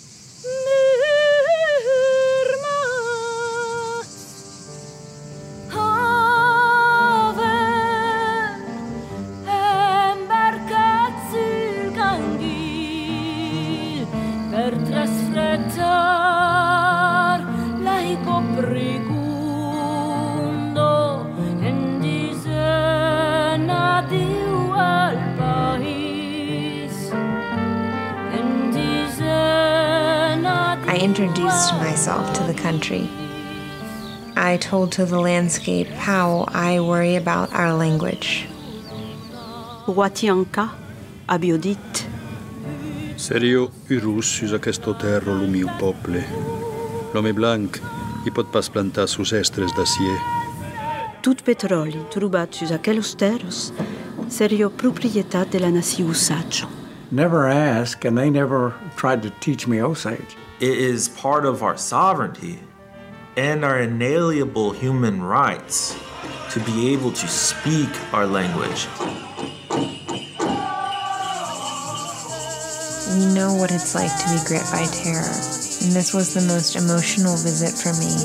I introduced myself to the country. I told to the landscape how I worry about our language. Watianka abiodit. Serio, urus sus aquesto terro lumiu pople. L'homme blanc, i pot pas plantar sus estres d'acier. Tout petroli trubat sus aquelos terros. Serio proprietat de la naciu saggio. Never asked, and they never tried to teach me Osage. It is part of our sovereignty and our inalienable human rights to be able to speak our language. We know what it's like to be gripped by terror, and this was the most emotional visit for me.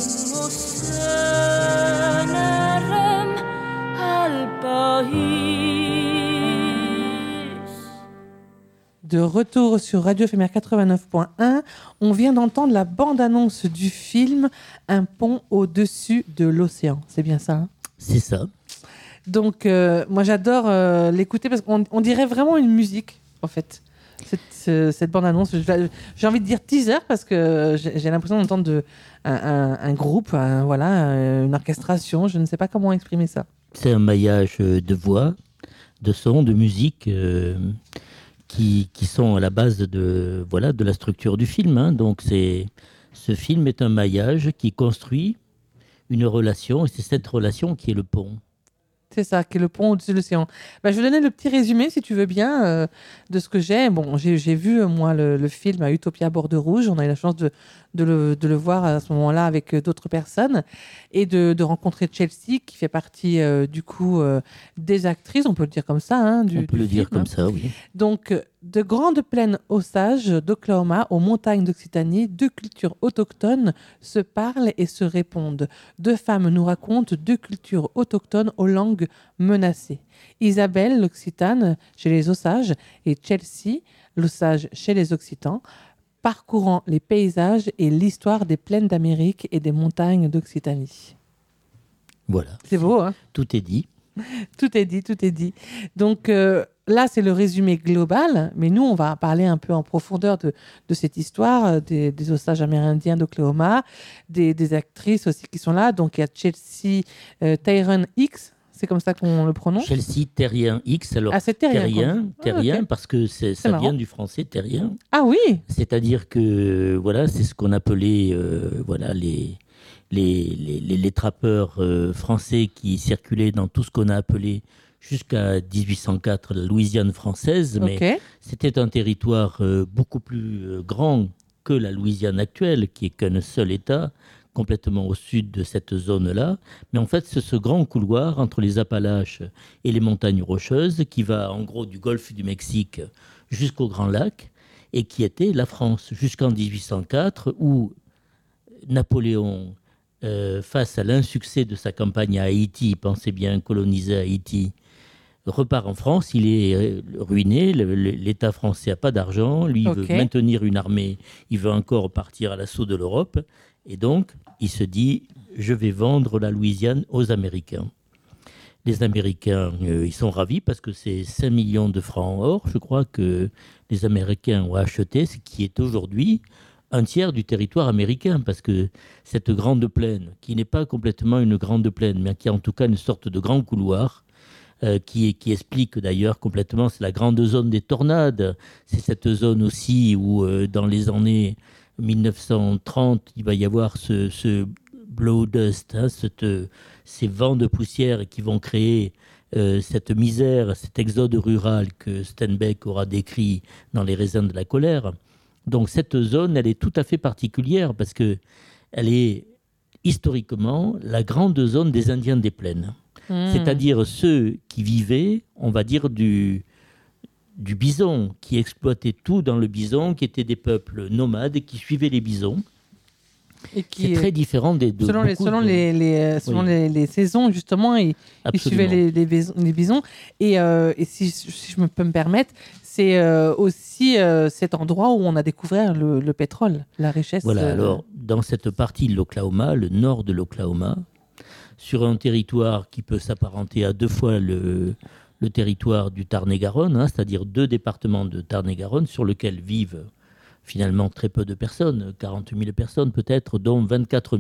De retour sur Radio Éphémère 89.1, on vient d'entendre la bande-annonce du film Un pont au-dessus de l'océan. C'est bien ça, hein? C'est ça. Donc, moi, j'adore l'écouter parce qu'on dirait vraiment une musique, en fait, cette bande-annonce. J'ai envie de dire teaser parce que j'ai l'impression d'entendre un groupe, une orchestration. Je ne sais pas comment exprimer ça. C'est un maillage de voix, de son, de musique qui sont à la base de la structure du film. Hein. Donc ce film est un maillage qui construit une relation, et c'est cette relation qui est le pont. C'est ça, qui est le pont au-dessus de l'océan. Je vais donner le petit résumé, si tu veux bien, de ce que j'ai. Bon, j'ai vu, moi, le film à Utopia à bord de Rouge. On a eu la chance de le voir à ce moment-là avec d'autres personnes et de rencontrer Chelsea, qui fait partie, du coup, des actrices, on peut le dire comme ça. Hein, on peut le dire comme ça, oui. Donc, de grandes plaines Osages d'Oklahoma aux montagnes d'Occitanie, deux cultures autochtones se parlent et se répondent. Deux femmes nous racontent deux cultures autochtones aux langues menacées. Isabelle, l'Occitane, chez les Osages, et Chelsea, l'Osage chez les Occitans, parcourant les paysages et l'histoire des plaines d'Amérique et des montagnes d'Occitanie. Voilà. C'est beau, hein ? Tout est dit. Tout est dit. Donc là, c'est le résumé global, mais nous, on va parler un peu en profondeur de cette histoire des Osages amérindiens d'Oklahoma, des actrices aussi qui sont là. Donc il y a Chelsea Terrien X, c'est comme ça qu'on le prononce. Chelsea Terrien X. Alors, c'est Terrien, okay. Parce que ça vient du français Terrien. Ah oui. C'est-à-dire que c'est ce qu'on appelait les trappeurs français qui circulaient dans tout ce qu'on a appelé jusqu'à 1804 la Louisiane française, mais c'était un territoire beaucoup plus grand que la Louisiane actuelle, qui est qu'un seul État, complètement au sud de cette zone-là. Mais en fait, c'est ce grand couloir entre les Appalaches et les montagnes rocheuses qui va en gros du golfe du Mexique jusqu'au Grand Lac et qui était la France jusqu'en 1804 où Napoléon, face à l'insuccès de sa campagne à Haïti, pensez bien coloniser Haïti, repart en France, il est ruiné, l'État français n'a pas d'argent, lui il veut maintenir une armée, il veut encore partir à l'assaut de l'Europe, et donc il se dit, je vais vendre la Louisiane aux Américains. Les Américains, ils sont ravis parce que c'est 5 millions de francs en or, je crois que les Américains ont acheté, ce qui est aujourd'hui un tiers du territoire américain, parce que cette grande plaine, qui n'est pas complètement une grande plaine, mais qui est en tout cas une sorte de grand couloir, qui explique d'ailleurs complètement, c'est la grande zone des tornades. C'est cette zone aussi où, dans les années 1930, il va y avoir ce blow dust, hein, ces vents de poussière qui vont créer cette misère, cet exode rural que Steinbeck aura décrit dans Les raisins de la colère. Donc cette zone, elle est tout à fait particulière parce que elle est historiquement la grande zone des Indiens des plaines. C'est-à-dire ceux qui vivaient, on va dire, du bison, qui exploitaient tout dans le bison, qui étaient des peuples nomades qui suivaient les bisons. Et c'est très différent selon les saisons, justement, ils suivaient les bisons. Et si je peux me permettre, c'est aussi cet endroit où on a découvert le pétrole, la richesse. Voilà, alors, dans cette partie de l'Oklahoma, le nord de l'Oklahoma, sur un territoire qui peut s'apparenter à 2 fois le territoire du Tarn-et-Garonne, hein, c'est-à-dire 2 départements de Tarn-et-Garonne sur lesquels vivent finalement très peu de personnes, 40 000 personnes peut-être, dont 24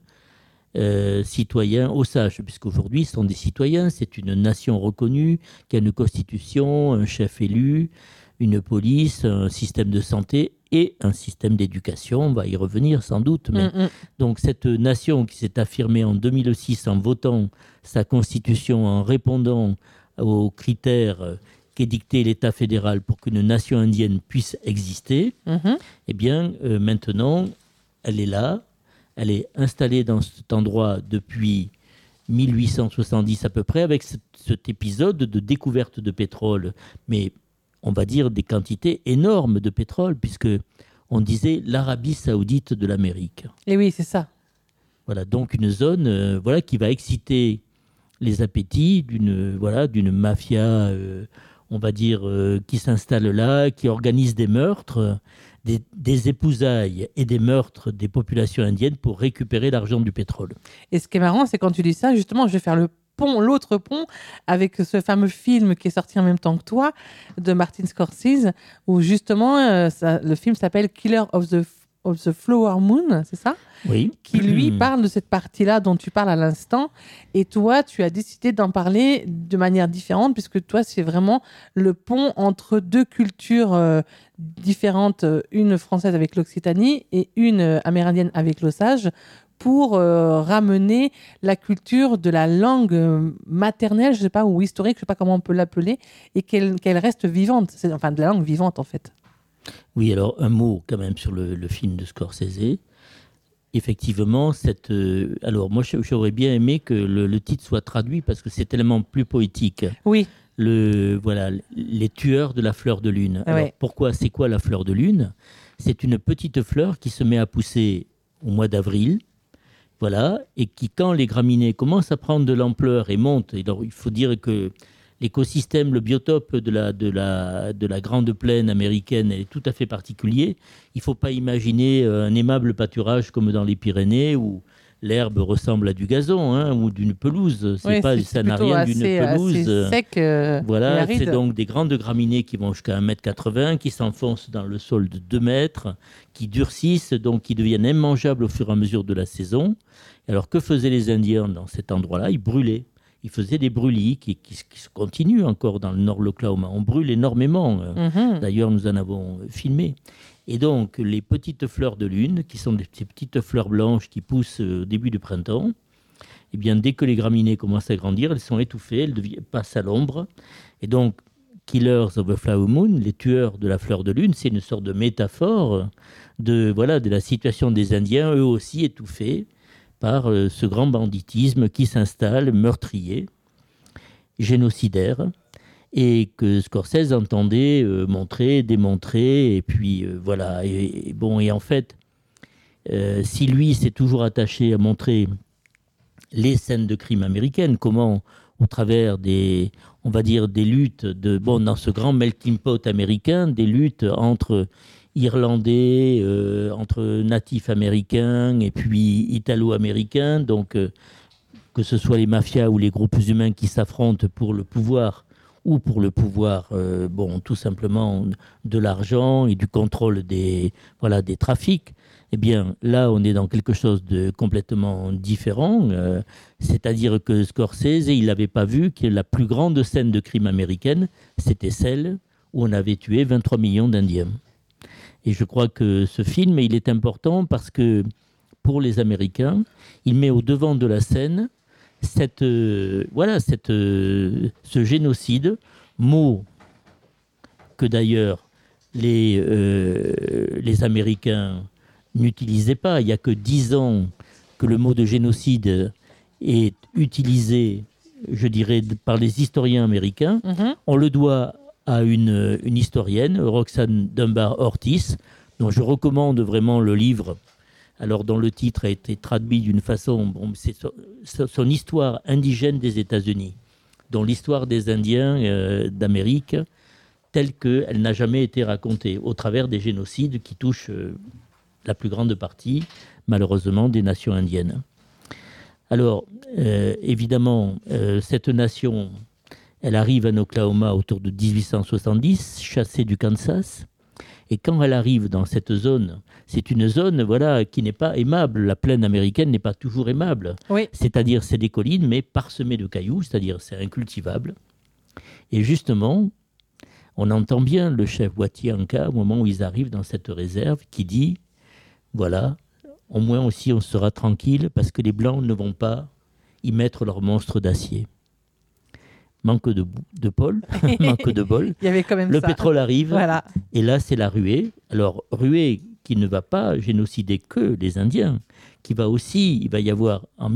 000 citoyens Osages, puisqu'aujourd'hui ce sont des citoyens, c'est une nation reconnue, qui a une constitution, un chef élu, une police, un système de santé et un système d'éducation, on va y revenir sans doute. Mais donc cette nation qui s'est affirmée en 2006 en votant sa constitution, en répondant aux critères qu'édictait l'État fédéral pour qu'une nation indienne puisse exister, eh bien maintenant elle est là, elle est installée dans cet endroit depuis 1870 à peu près, avec cet épisode de découverte de pétrole, mais on va dire des quantités énormes de pétrole, puisque on disait l'Arabie saoudite de l'Amérique. Et oui, c'est ça. Voilà, donc une zone qui va exciter les appétits d'une mafia, on va dire, qui s'installe là, qui organise des meurtres, des épousailles et des meurtres des populations indiennes pour récupérer l'argent du pétrole. Et ce qui est marrant, c'est quand tu dis ça, justement, je vais faire l'autre pont avec ce fameux film qui est sorti en même temps que toi, de Martin Scorsese, où justement, le film s'appelle Killer of the of the Flower Moon, c'est ça ? Oui. Qui lui parle de cette partie-là dont tu parles à l'instant. Et toi, tu as décidé d'en parler de manière différente, puisque toi, c'est vraiment le pont entre deux cultures différentes, une française avec l'Occitanie et une amérindienne avec l'Osage, pour ramener la culture de la langue maternelle, je ne sais pas, ou historique, je ne sais pas comment on peut l'appeler, et qu'elle reste vivante, enfin de la langue vivante en fait. Oui, alors un mot quand même sur le film de Scorsese. Effectivement, alors moi j'aurais bien aimé que le titre soit traduit parce que c'est tellement plus poétique. Oui. Voilà, les tueurs de la fleur de lune. Alors Ouais. pourquoi, c'est quoi la fleur de lune ? C'est une petite fleur qui se met à pousser au mois d'avril. Voilà, et qui, quand les graminées commencent à prendre de l'ampleur et montent, et alors il faut dire que l'écosystème, le biotope de la grande plaine américaine est tout à fait particulier. Il ne faut pas imaginer un aimable pâturage comme dans les Pyrénées où l'herbe ressemble à du gazon ou d'une pelouse. Ça n'a rien d'une pelouse. Assez sec, voilà, et aride. c'est donc des grandes graminées qui vont jusqu'à 1,80 m, qui s'enfoncent dans le sol de 2 mètres, qui durcissent, donc qui deviennent immangeables au fur et à mesure de la saison. Alors que faisaient les Indiens dans cet endroit-là ? Ils brûlaient. Ils faisaient des brûlis qui se continuent encore dans le nord de l'Oklahoma. On brûle énormément. D'ailleurs, nous en avons filmé. Et donc, les petites fleurs de lune, qui sont ces petites fleurs blanches qui poussent au début du printemps, eh bien, dès que les graminées commencent à grandir, elles sont étouffées, elles passent à l'ombre. Et donc, Killers of the Flower Moon, les tueurs de la fleur de lune, c'est une sorte de métaphore de la situation des Indiens, eux aussi étouffés par ce grand banditisme qui s'installe, meurtrier, génocidaire, et que Scorsese entendait montrer, démontrer, et puis voilà. Et en fait, si lui s'est toujours attaché à montrer les scènes de crime américaines, comment, au travers des luttes, dans ce grand melting pot américain, des luttes entre Irlandais, entre natifs américains et puis italo-américains, donc que ce soit les mafias ou les groupes humains qui s'affrontent pour le pouvoir ou pour le pouvoir, tout simplement de l'argent et du contrôle des trafics, eh bien là on est dans quelque chose de complètement différent, c'est-à-dire que Scorsese, il n'avait pas vu que la plus grande scène de crime américaine, c'était celle où on avait tué 23 millions d'Indiens. Et je crois que ce film, il est important parce que pour les Américains, il met au devant de la scène ce génocide, mot que d'ailleurs les Américains n'utilisaient pas. Il n'y a que 10 ans que le mot de génocide est utilisé, je dirais, par les historiens américains. On le doit à une historienne, Roxane Dunbar Ortiz, dont je recommande vraiment le livre, alors dont le titre a été traduit d'une façon, c'est son histoire indigène des États-Unis, dont l'histoire des Indiens d'Amérique, telle qu'elle n'a jamais été racontée, au travers des génocides qui touchent la plus grande partie, malheureusement, des nations indiennes. Alors, évidemment, cette nation, elle arrive en Oklahoma autour de 1870, chassée du Kansas. Et quand elle arrive dans cette zone, c'est une zone qui n'est pas aimable. La plaine américaine n'est pas toujours aimable. Oui. C'est-à-dire, c'est des collines, mais parsemées de cailloux, c'est-à-dire c'est incultivable. Et justement, on entend bien le chef Watianka, au moment où ils arrivent dans cette réserve, qui dit, voilà, au moins aussi on sera tranquille parce que les Blancs ne vont pas y mettre leurs monstres d'acier. Manque de bol. Il y avait quand même le ça. pétrole arrive, voilà. Et là c'est la ruée. Alors ruée qui ne va pas génocider que les Indiens, il va y avoir en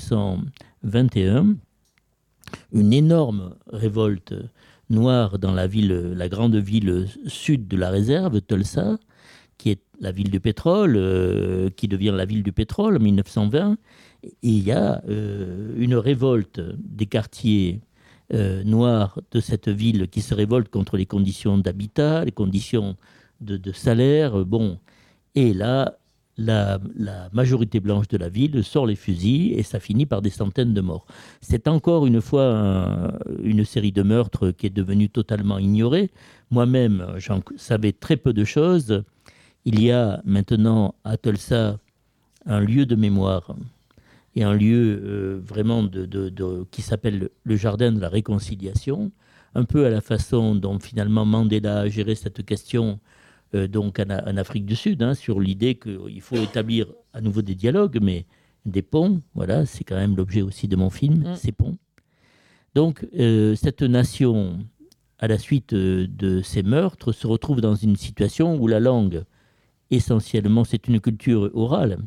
1921 une énorme révolte noire dans la grande ville sud de la réserve, Tulsa, qui est la ville du pétrole, qui devient la ville du pétrole en 1920. Et il y a une révolte des quartiers noirs de cette ville qui se révoltent contre les conditions d'habitat, les conditions de salaire. Et là, la majorité blanche de la ville sort les fusils et ça finit par des centaines de morts. C'est encore une fois une série de meurtres qui est devenue totalement ignorée. Moi-même, j'en savais très peu de choses. il y a maintenant à Tulsa un lieu de mémoire et un lieu vraiment qui s'appelle le Jardin de la Réconciliation, un peu à la façon dont finalement Mandela a géré cette question donc en Afrique du Sud, sur l'idée qu'il faut établir à nouveau des dialogues, mais des ponts, voilà, c'est quand même l'objet aussi de mon film, ces ponts. Donc cette nation, à la suite de ces meurtres, se retrouve dans une situation où la langue, essentiellement, c'est une culture orale,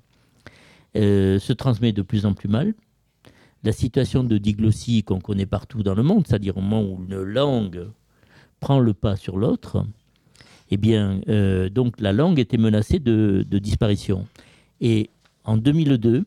se transmet de plus en plus mal. La situation de diglossie qu'on connaît partout dans le monde, c'est-à-dire au moment où une langue prend le pas sur l'autre, eh bien, donc la langue était menacée de disparition. Et en 2002,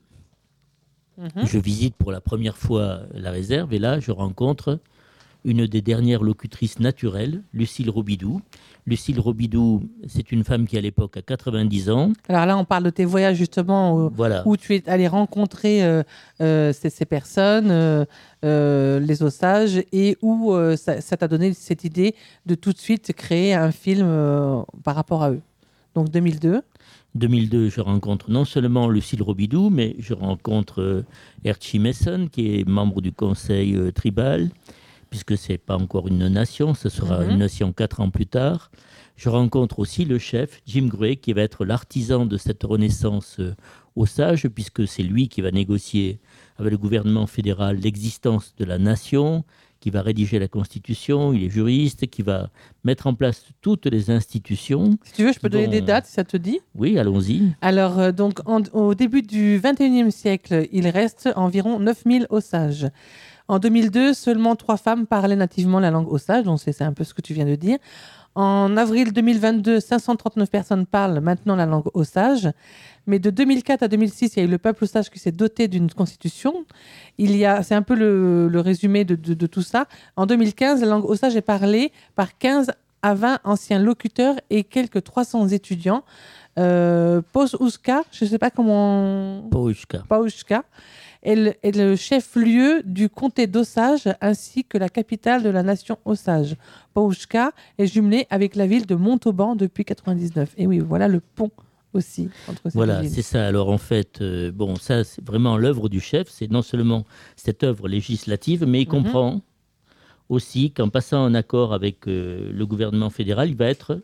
je visite pour la première fois la réserve, et là, je rencontre une des dernières locutrices naturelles, Lucille Robidoux. Lucille Robidoux, c'est une femme qui, à l'époque, a 90 ans. Alors là, on parle de tes voyages, justement, où tu es allé rencontrer ces personnes, les Osages, et où ça t'a donné cette idée de tout de suite créer un film par rapport à eux. Donc 2002. 2002, je rencontre non seulement Lucille Robidoux, mais je rencontre Erchi Mason, qui est membre du conseil tribal, puisque ce n'est pas encore une nation, ce sera une nation 4 ans plus tard. Je rencontre aussi le chef, Jim Gray, qui va être l'artisan de cette renaissance Osage, puisque c'est lui qui va négocier avec le gouvernement fédéral l'existence de la nation, qui va rédiger la Constitution, il est juriste, qui va mettre en place toutes les institutions. Si tu veux, je peux donner des dates, si ça te dit. Oui, allons-y. Alors, donc, au début du XXIe siècle, il reste environ 9000 Osages. En 2002, seulement 3 femmes parlaient nativement la langue Osage, donc c'est un peu ce que tu viens de dire. En avril 2022, 539 personnes parlent maintenant la langue Osage. Mais de 2004 à 2006, il y a eu le peuple Osage qui s'est doté d'une constitution. C'est un peu le résumé de tout ça. En 2015, la langue Osage est parlée par 15 à 20 anciens locuteurs et quelques 300 étudiants. Pawhuska, je ne sais pas comment... Pawhuska est le chef-lieu du comté d'Osage ainsi que la capitale de la nation Osage. Pawhuska est jumelée avec la ville de Montauban depuis 1999. Et oui, voilà le pont aussi entre ces Voilà, villes. c'est ça. Alors en fait, ça c'est vraiment l'œuvre du chef. C'est non seulement cette œuvre législative, mais il comprend aussi qu'en passant un accord avec le gouvernement fédéral, il va être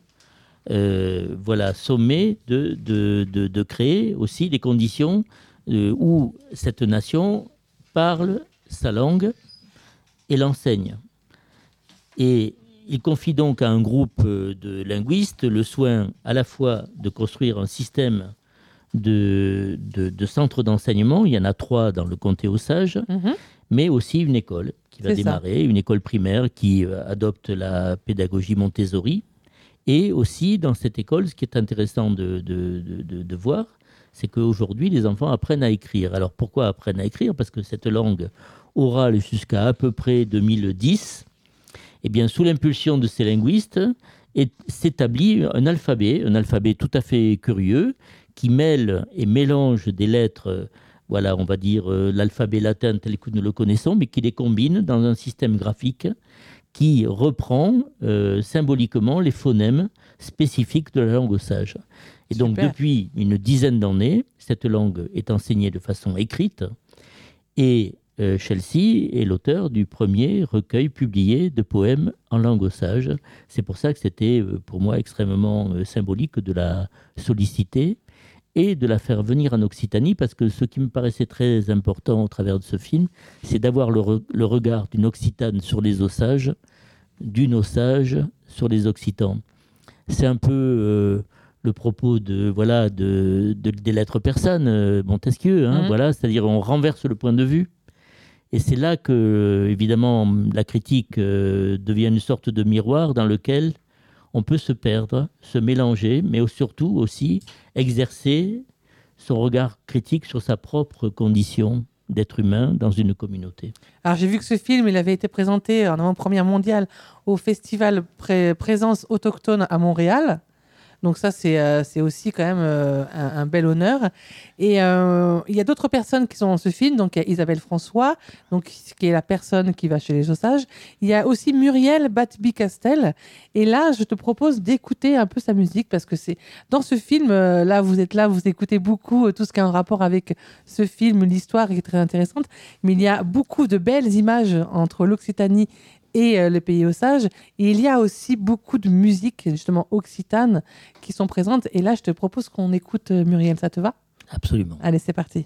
sommé de créer aussi des conditions où cette nation parle sa langue et l'enseigne. Et il confie donc à un groupe de linguistes le soin à la fois de construire un système de centres d'enseignement, il y en a 3 dans le comté Osage, mais aussi une école qui va démarrer, une école primaire qui adopte la pédagogie Montessori. Et aussi dans cette école, ce qui est intéressant de voir, c'est qu'aujourd'hui, les enfants apprennent à écrire. Alors pourquoi apprennent à écrire ? Parce que cette langue orale jusqu'à peu près 2010, eh bien, sous l'impulsion de ces linguistes, s'établit un alphabet tout à fait curieux, qui mêle et mélange des lettres, on va dire l'alphabet latin tel que nous le connaissons, mais qui les combine dans un système graphique qui reprend symboliquement les phonèmes spécifiques de la langue Osage. Et donc, depuis une dizaine d'années, cette langue est enseignée de façon écrite. Et Chelsea est l'auteur du premier recueil publié de poèmes en langue Osage. C'est pour ça que c'était pour moi extrêmement symbolique de la solliciter et de la faire venir en Occitanie, parce que ce qui me paraissait très important au travers de ce film, c'est d'avoir le regard d'une Occitane sur les Osages, d'une Osage sur les Occitans. C'est un peu le propos des lettres persanes, Montesquieu, c'est-à-dire on renverse le point de vue. Et c'est là que, évidemment, la critique devient une sorte de miroir dans lequel on peut se perdre, se mélanger, mais surtout aussi exercer son regard critique sur sa propre condition d'être humain dans une communauté. Alors j'ai vu que ce film, il avait été présenté en avant-première mondiale au festival Présence autochtone à Montréal. Donc ça, c'est aussi quand même un bel honneur. Et il y a d'autres personnes qui sont dans ce film. Donc il y a Isabelle François, donc, qui est la personne qui va chez les Sausages. Il y a aussi Muriel Batby-Castel. Et là, je te propose d'écouter un peu sa musique parce que c'est dans ce film, là, vous êtes là, vous écoutez beaucoup tout ce qui a un rapport avec ce film, l'histoire est très intéressante. Mais il y a beaucoup de belles images entre l'Occitanie et le pays Osage. Et il y a aussi beaucoup de musique, justement, occitane, qui sont présentes. Et là, je te propose qu'on écoute Muriel, ça te va ? Absolument. Allez, c'est parti.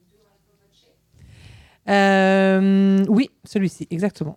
Oui, celui-ci, exactement.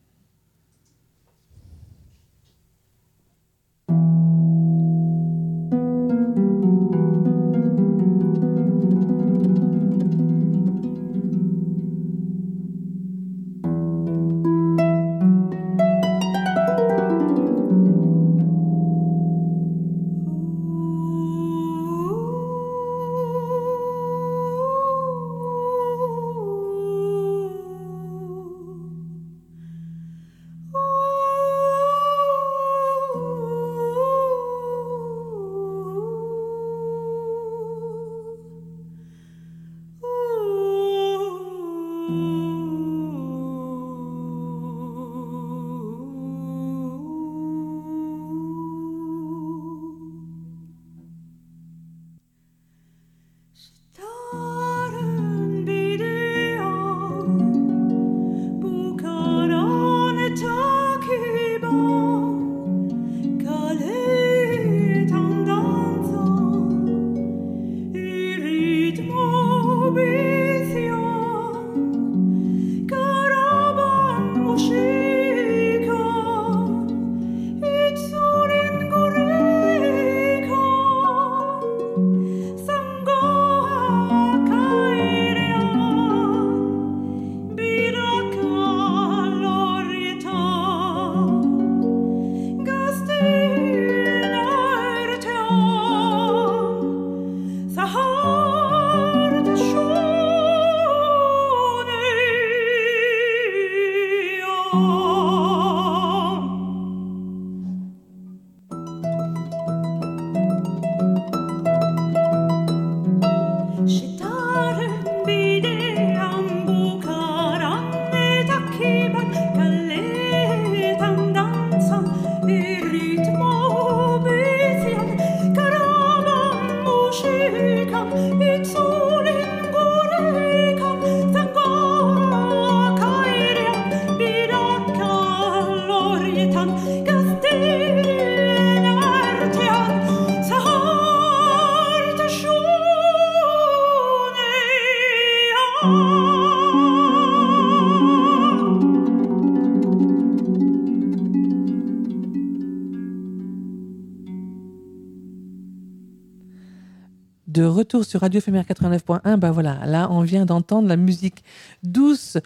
De retour sur Radio Éphémère 89.1, bah voilà, là on vient d'entendre la musique douce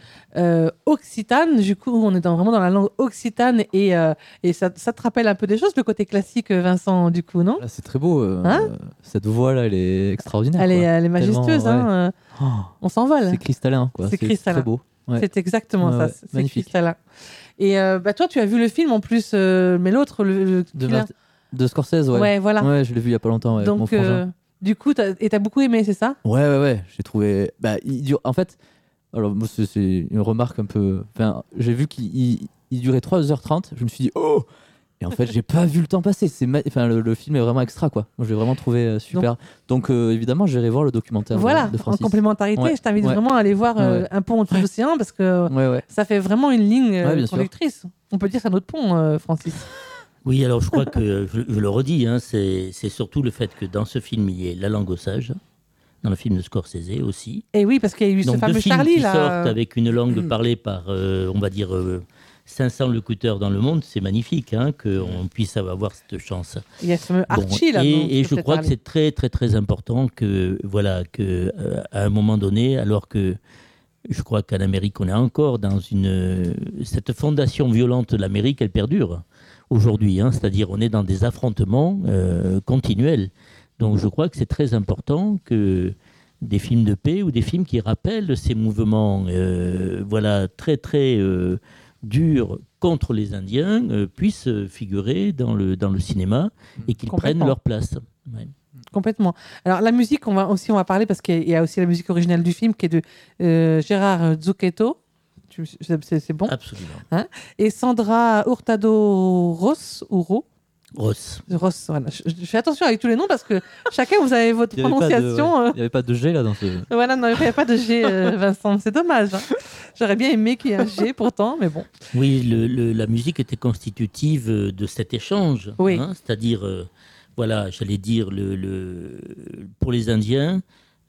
occitane. Du coup, on est vraiment dans la langue occitane et ça te rappelle un peu des choses, le côté classique, Vincent, du coup, non ? Là, c'est très beau. Cette voix-là, elle est extraordinaire. Elle est majestueuse. Tellement, on s'envole. C'est cristallin, quoi. C'est cristallin. Très beau. Ouais. C'est exactement ça. C'est magnifique. cristallin. Et toi, tu as vu le film en plus, mais l'autre, de Scorsese, ouais. Ouais, voilà. Ouais, je l'ai vu il y a pas longtemps. Ouais, donc, mon frangin. Du coup, t'as beaucoup aimé, c'est ça ? Ouais. J'ai trouvé. Bah, en fait, alors moi, c'est une remarque un peu. Enfin, j'ai vu qu'il durait 3h30. Je me suis dit, oh ! Et en fait, j'ai pas vu le temps passer. Le film est vraiment extra, quoi. Moi, j'ai vraiment trouvé super. Donc, évidemment, j'irai voir le documentaire de Francis. En complémentarité, je t'invite vraiment à aller voir Un pont au-dessus de l'océan parce que ça fait vraiment une ligne conductrice. On peut dire que c'est un autre pont, Francis. Oui, alors je crois que, je le redis, hein, c'est surtout le fait que dans ce film, il y ait la langue osage, dans le film de Scorsese aussi. Et oui, parce qu'il y a eu ce fameux Charlie, là. Donc, sortent avec une langue parlée par, on va dire, 500 locuteurs dans le monde, c'est magnifique hein, qu'on puisse avoir cette chance. Il y a ce fameux Archie, là. Et je crois que c'est très, très, très important que, voilà, à un moment donné, alors que je crois qu'en Amérique, on est encore dans cette fondation violente de l'Amérique, elle perdure aujourd'hui, hein, c'est-à-dire on est dans des affrontements continuels. Donc je crois que c'est très important que des films de paix ou des films qui rappellent ces mouvements, voilà, très très dure contre les Indiens puissent figurer dans le cinéma et qu'ils prennent leur place. Ouais. Complètement. Alors la musique, on va parler parce qu'il y a aussi la musique originale du film qui est de Gérard Zucchetto. C'est bon. Absolument. Hein, et Sandra Hurtado Ross, Ross, voilà. Je fais attention avec tous les noms parce que chacun, vous avez votre prononciation. Il n'y avait pas de G là dans ce... Voilà, non, il n'y avait pas de G, Vincent. C'est dommage. Hein. J'aurais bien aimé qu'il y ait un G pourtant, mais bon. Oui, la musique était constitutive de cet échange. Oui. Hein, c'est-à-dire, voilà, j'allais dire, pour les Indiens,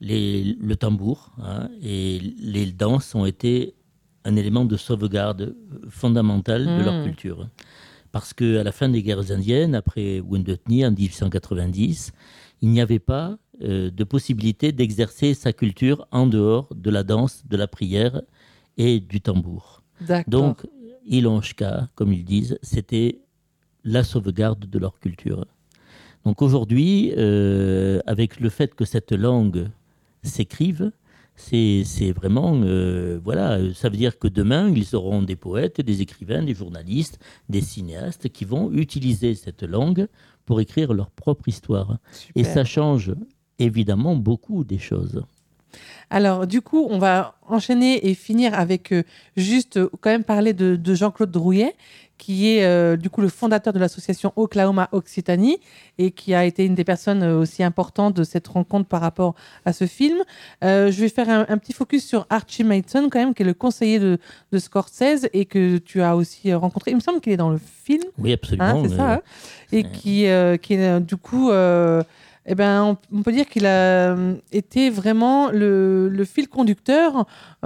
le tambour et les danses ont été un élément de sauvegarde fondamental de leur culture. Parce qu'à la fin des guerres indiennes, après Wounded Knee en 1890, il n'y avait pas de possibilité d'exercer sa culture en dehors de la danse, de la prière et du tambour. D'accord. Donc, Ilonshka, comme ils disent, c'était la sauvegarde de leur culture. Donc aujourd'hui, avec le fait que cette langue s'écrive, c'est vraiment, voilà, ça veut dire que demain, ils auront des poètes, des écrivains, des journalistes, des cinéastes qui vont utiliser cette langue pour écrire leur propre histoire. Super. Et ça change évidemment beaucoup des choses. Alors, du coup, on va enchaîner et finir avec juste quand même parler de Jean-Claude Drouillet, qui est du coup le fondateur de l'association Oklahoma Occitanie et qui a été une des personnes aussi importantes de cette rencontre par rapport à ce film. Je vais faire un petit focus sur Archie Mason quand même, qui est le conseiller de Scorsese et que tu as aussi rencontré. Il me semble qu'il est dans le film. Oui, absolument. Hein, c'est ça. Hein, et qui est du coup... eh ben, on peut dire qu'il a été vraiment le fil conducteur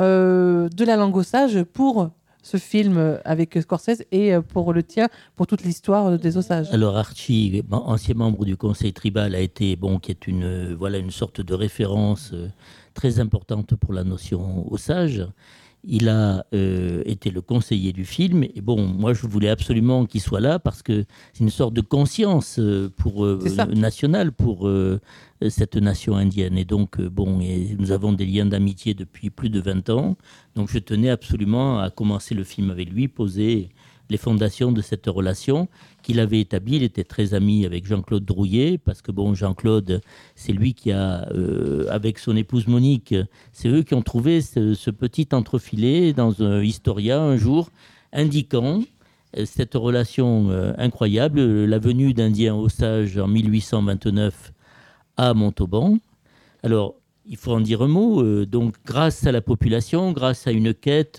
de la langue Osage pour ce film avec Scorsese et pour le tien, pour toute l'histoire des Osages. Alors Archie, ancien membre du conseil tribal, a été, qui est une sorte de référence très importante pour la notion Osage. Il a été le conseiller du film. Et moi, je voulais absolument qu'il soit là parce que c'est une sorte de conscience nationale pour cette nation indienne. Et donc, et nous avons des liens d'amitié depuis plus de 20 ans. Donc, je tenais absolument à commencer le film avec lui, poser les fondations de cette relation qu'il avait établie. Il était très ami avec Jean-Claude Drouillet, parce que Jean-Claude, c'est lui qui a, avec son épouse Monique, c'est eux qui ont trouvé ce petit entrefilé dans un Historia un jour, indiquant cette relation incroyable, la venue d'Indiens Osages en 1829 à Montauban. Alors, il faut en dire un mot. Donc, grâce à la population, grâce à une quête,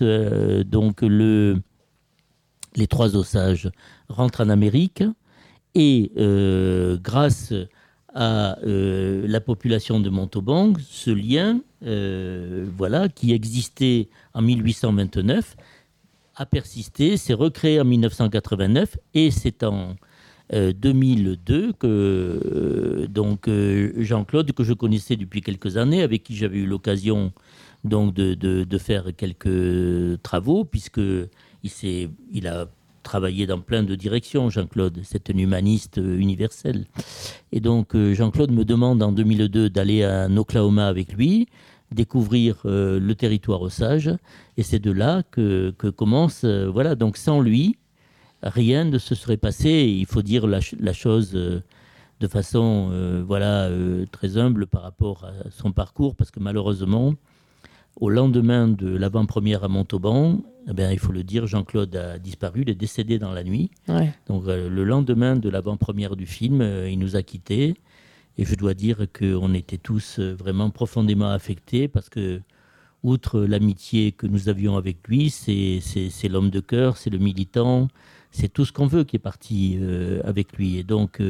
les trois Osages rentrent en Amérique et grâce à la population de Montauban, ce lien qui existait en 1829 a persisté, s'est recréé en 1989 et c'est en 2002 que Jean-Claude, que je connaissais depuis quelques années, avec qui j'avais eu l'occasion de faire quelques travaux, puisque il a travaillé dans plein de directions, Jean-Claude. C'est un humaniste universel. Et donc, Jean-Claude me demande en 2002 d'aller en Oklahoma avec lui, découvrir le territoire Osage. Et c'est de là que commence... donc sans lui, rien ne se serait passé. Il faut dire la chose de façon très humble par rapport à son parcours, parce que malheureusement... Au lendemain de l'avant-première à Montauban, il faut le dire, Jean-Claude a disparu, il est décédé dans la nuit. Ouais. Donc le lendemain de l'avant-première du film, il nous a quittés. Et je dois dire qu'on était tous vraiment profondément affectés parce que, outre l'amitié que nous avions avec lui, c'est l'homme de cœur, c'est le militant, c'est tout ce qu'on veut qui est parti avec lui. Et donc,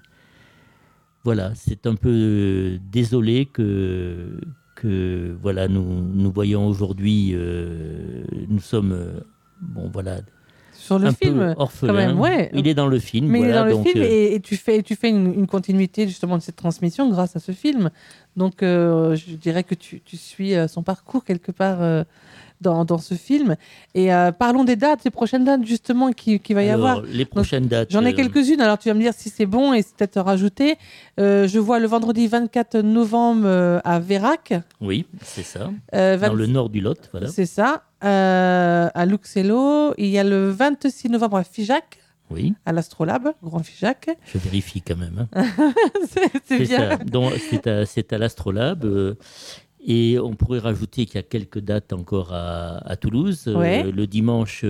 c'est un peu désolé que nous voyons aujourd'hui, nous sommes, sur le film, orphelins. Quand même, ouais. Il est dans le film. Mais il est dans le film et tu fais une continuité justement de cette transmission grâce à ce film. Donc, je dirais que tu suis son parcours quelque part dans ce film. Et parlons des dates, les prochaines dates justement qu'il va y avoir. Les prochaines dates. J'en ai quelques-unes, alors tu vas me dire si c'est bon et peut-être rajouter. Je vois le vendredi 24 novembre à Vérac. Oui, c'est ça. Dans le nord du Lot, voilà. C'est ça. À Luxello. Il y a le 26 novembre à Figeac. Oui. À l'Astrolabe, Grand Figeac. Je vérifie quand même. c'est bien. Ça. Donc, c'est à l'Astrolabe. Et on pourrait rajouter qu'il y a quelques dates encore à Toulouse. Ouais. Le dimanche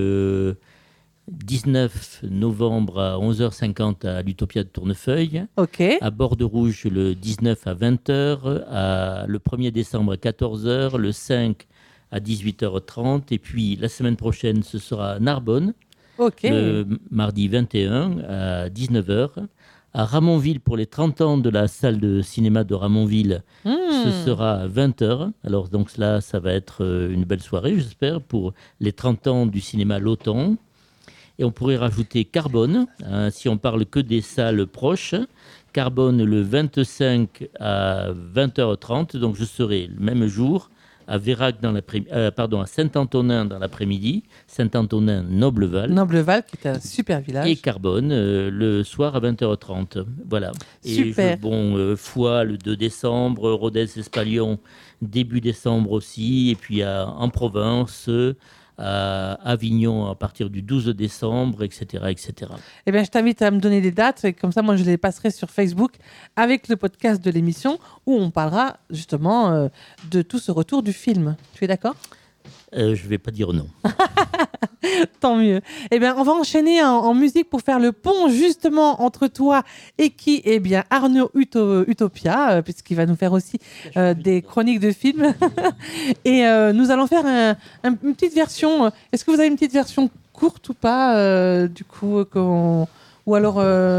19 novembre à 11h50 à l'Utopia de Tournefeuille. Ok. À Bordeaux-Rouge le 19 à 20h. Le 1er décembre à 14h. Le 5 à 18h30. Et puis la semaine prochaine, ce sera à Narbonne. Okay. Le mardi 21 à 19h. À Ramonville, pour les 30 ans de la salle de cinéma de Ramonville, ce sera à 20h. Alors donc là, ça va être une belle soirée, j'espère, pour les 30 ans du cinéma L'Automne. Et on pourrait rajouter Carbone, si on parle que des salles proches. Carbone le 25 à 20h30, donc je serai le même jour à Vérac à Saint-Antonin dans l'après-midi, Saint-Antonin Nobleval. Nobleval, qui est un super village. Et Carbone le soir à 20h30. Voilà. Super. Et Foix le 2 décembre, Rodez-Espalion début décembre aussi, et puis en Provence, à Avignon à partir du 12 décembre, etc. etc. Eh bien, je t'invite à me donner des dates, et comme ça, moi, je les passerai sur Facebook avec le podcast de l'émission, où on parlera justement de tout ce retour du film. Tu es d'accord ? Je ne vais pas dire non. Tant mieux. Eh bien, on va enchaîner en musique pour faire le pont justement entre toi et qui ? Eh bien, Arnaud Utopia, puisqu'il va nous faire aussi des chroniques de films. Et nous allons faire une petite version. Est-ce que vous avez une petite version courte ou pas du coup ou alors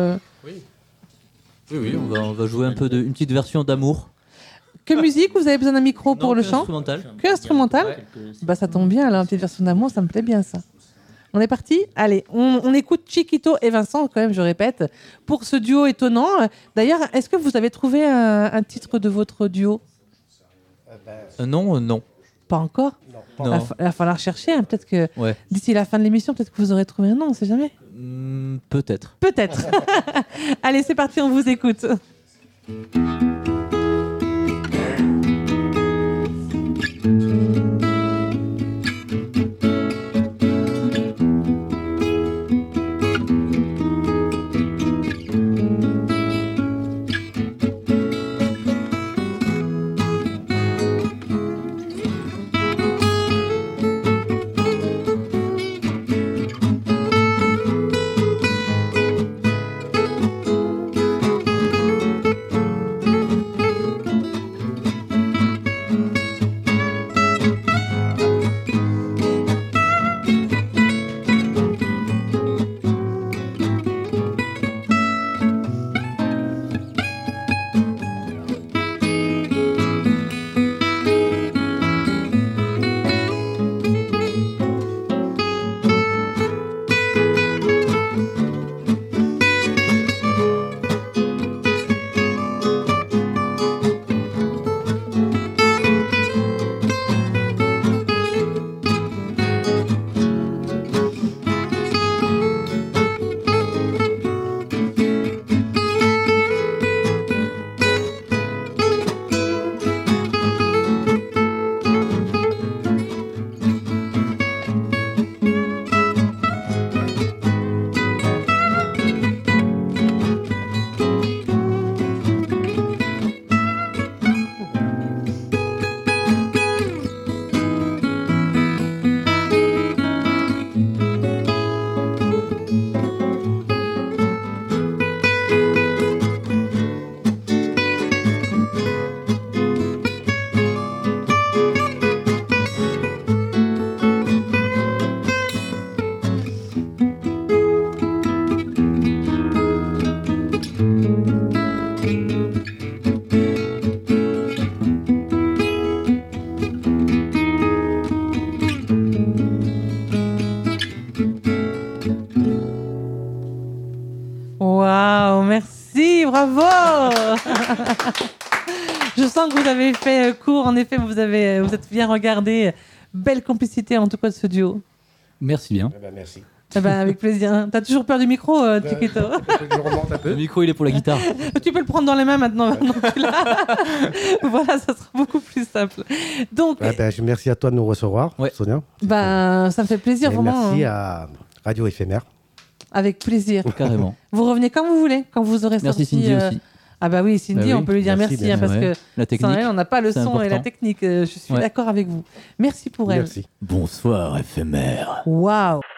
Oui, on va jouer un peu une petite version d'Amour. Que musique ? Vous avez besoin d'un micro pour le chant ? Instrumental. Que instrumental ? Bah, ça tombe bien, là, une petite version d'amour, ça me plaît bien, ça. On est parti ? Allez, on écoute Chiquito et Vincent, quand même, je répète, pour ce duo étonnant. D'ailleurs, est-ce que vous avez trouvé un titre de votre duo ? Non. Pas encore ? Non. Il va falloir chercher, hein. Peut-être que d'ici la fin de l'émission, peut-être que vous aurez trouvé un nom, on ne sait jamais. Peut-être. Peut-être. Allez, c'est parti, on vous écoute. Bravo. Je sens que vous avez fait court, en effet, vous êtes bien regardé Belle complicité en tout cas de ce duo. Merci bien. Merci. Avec plaisir. T'as toujours peur du micro, Chiquito? Le micro, il est pour la guitare. Tu peux le prendre dans les mains maintenant. Voilà, ça sera beaucoup plus simple. Donc, merci à toi de nous recevoir, Sonia. Ça me fait plaisir, et vraiment. Merci à Radio Éphémère. Avec plaisir. Carrément. Vous revenez quand vous voulez, quand vous aurez merci sorti. Cindy aussi. Ah bah oui, Cindy, on peut lui dire merci parce que la technique, sans elle, on n'a pas le son important. et la technique. Je suis d'accord avec vous. Merci pour elle. Merci. Bonsoir, Éphémère. Waouh.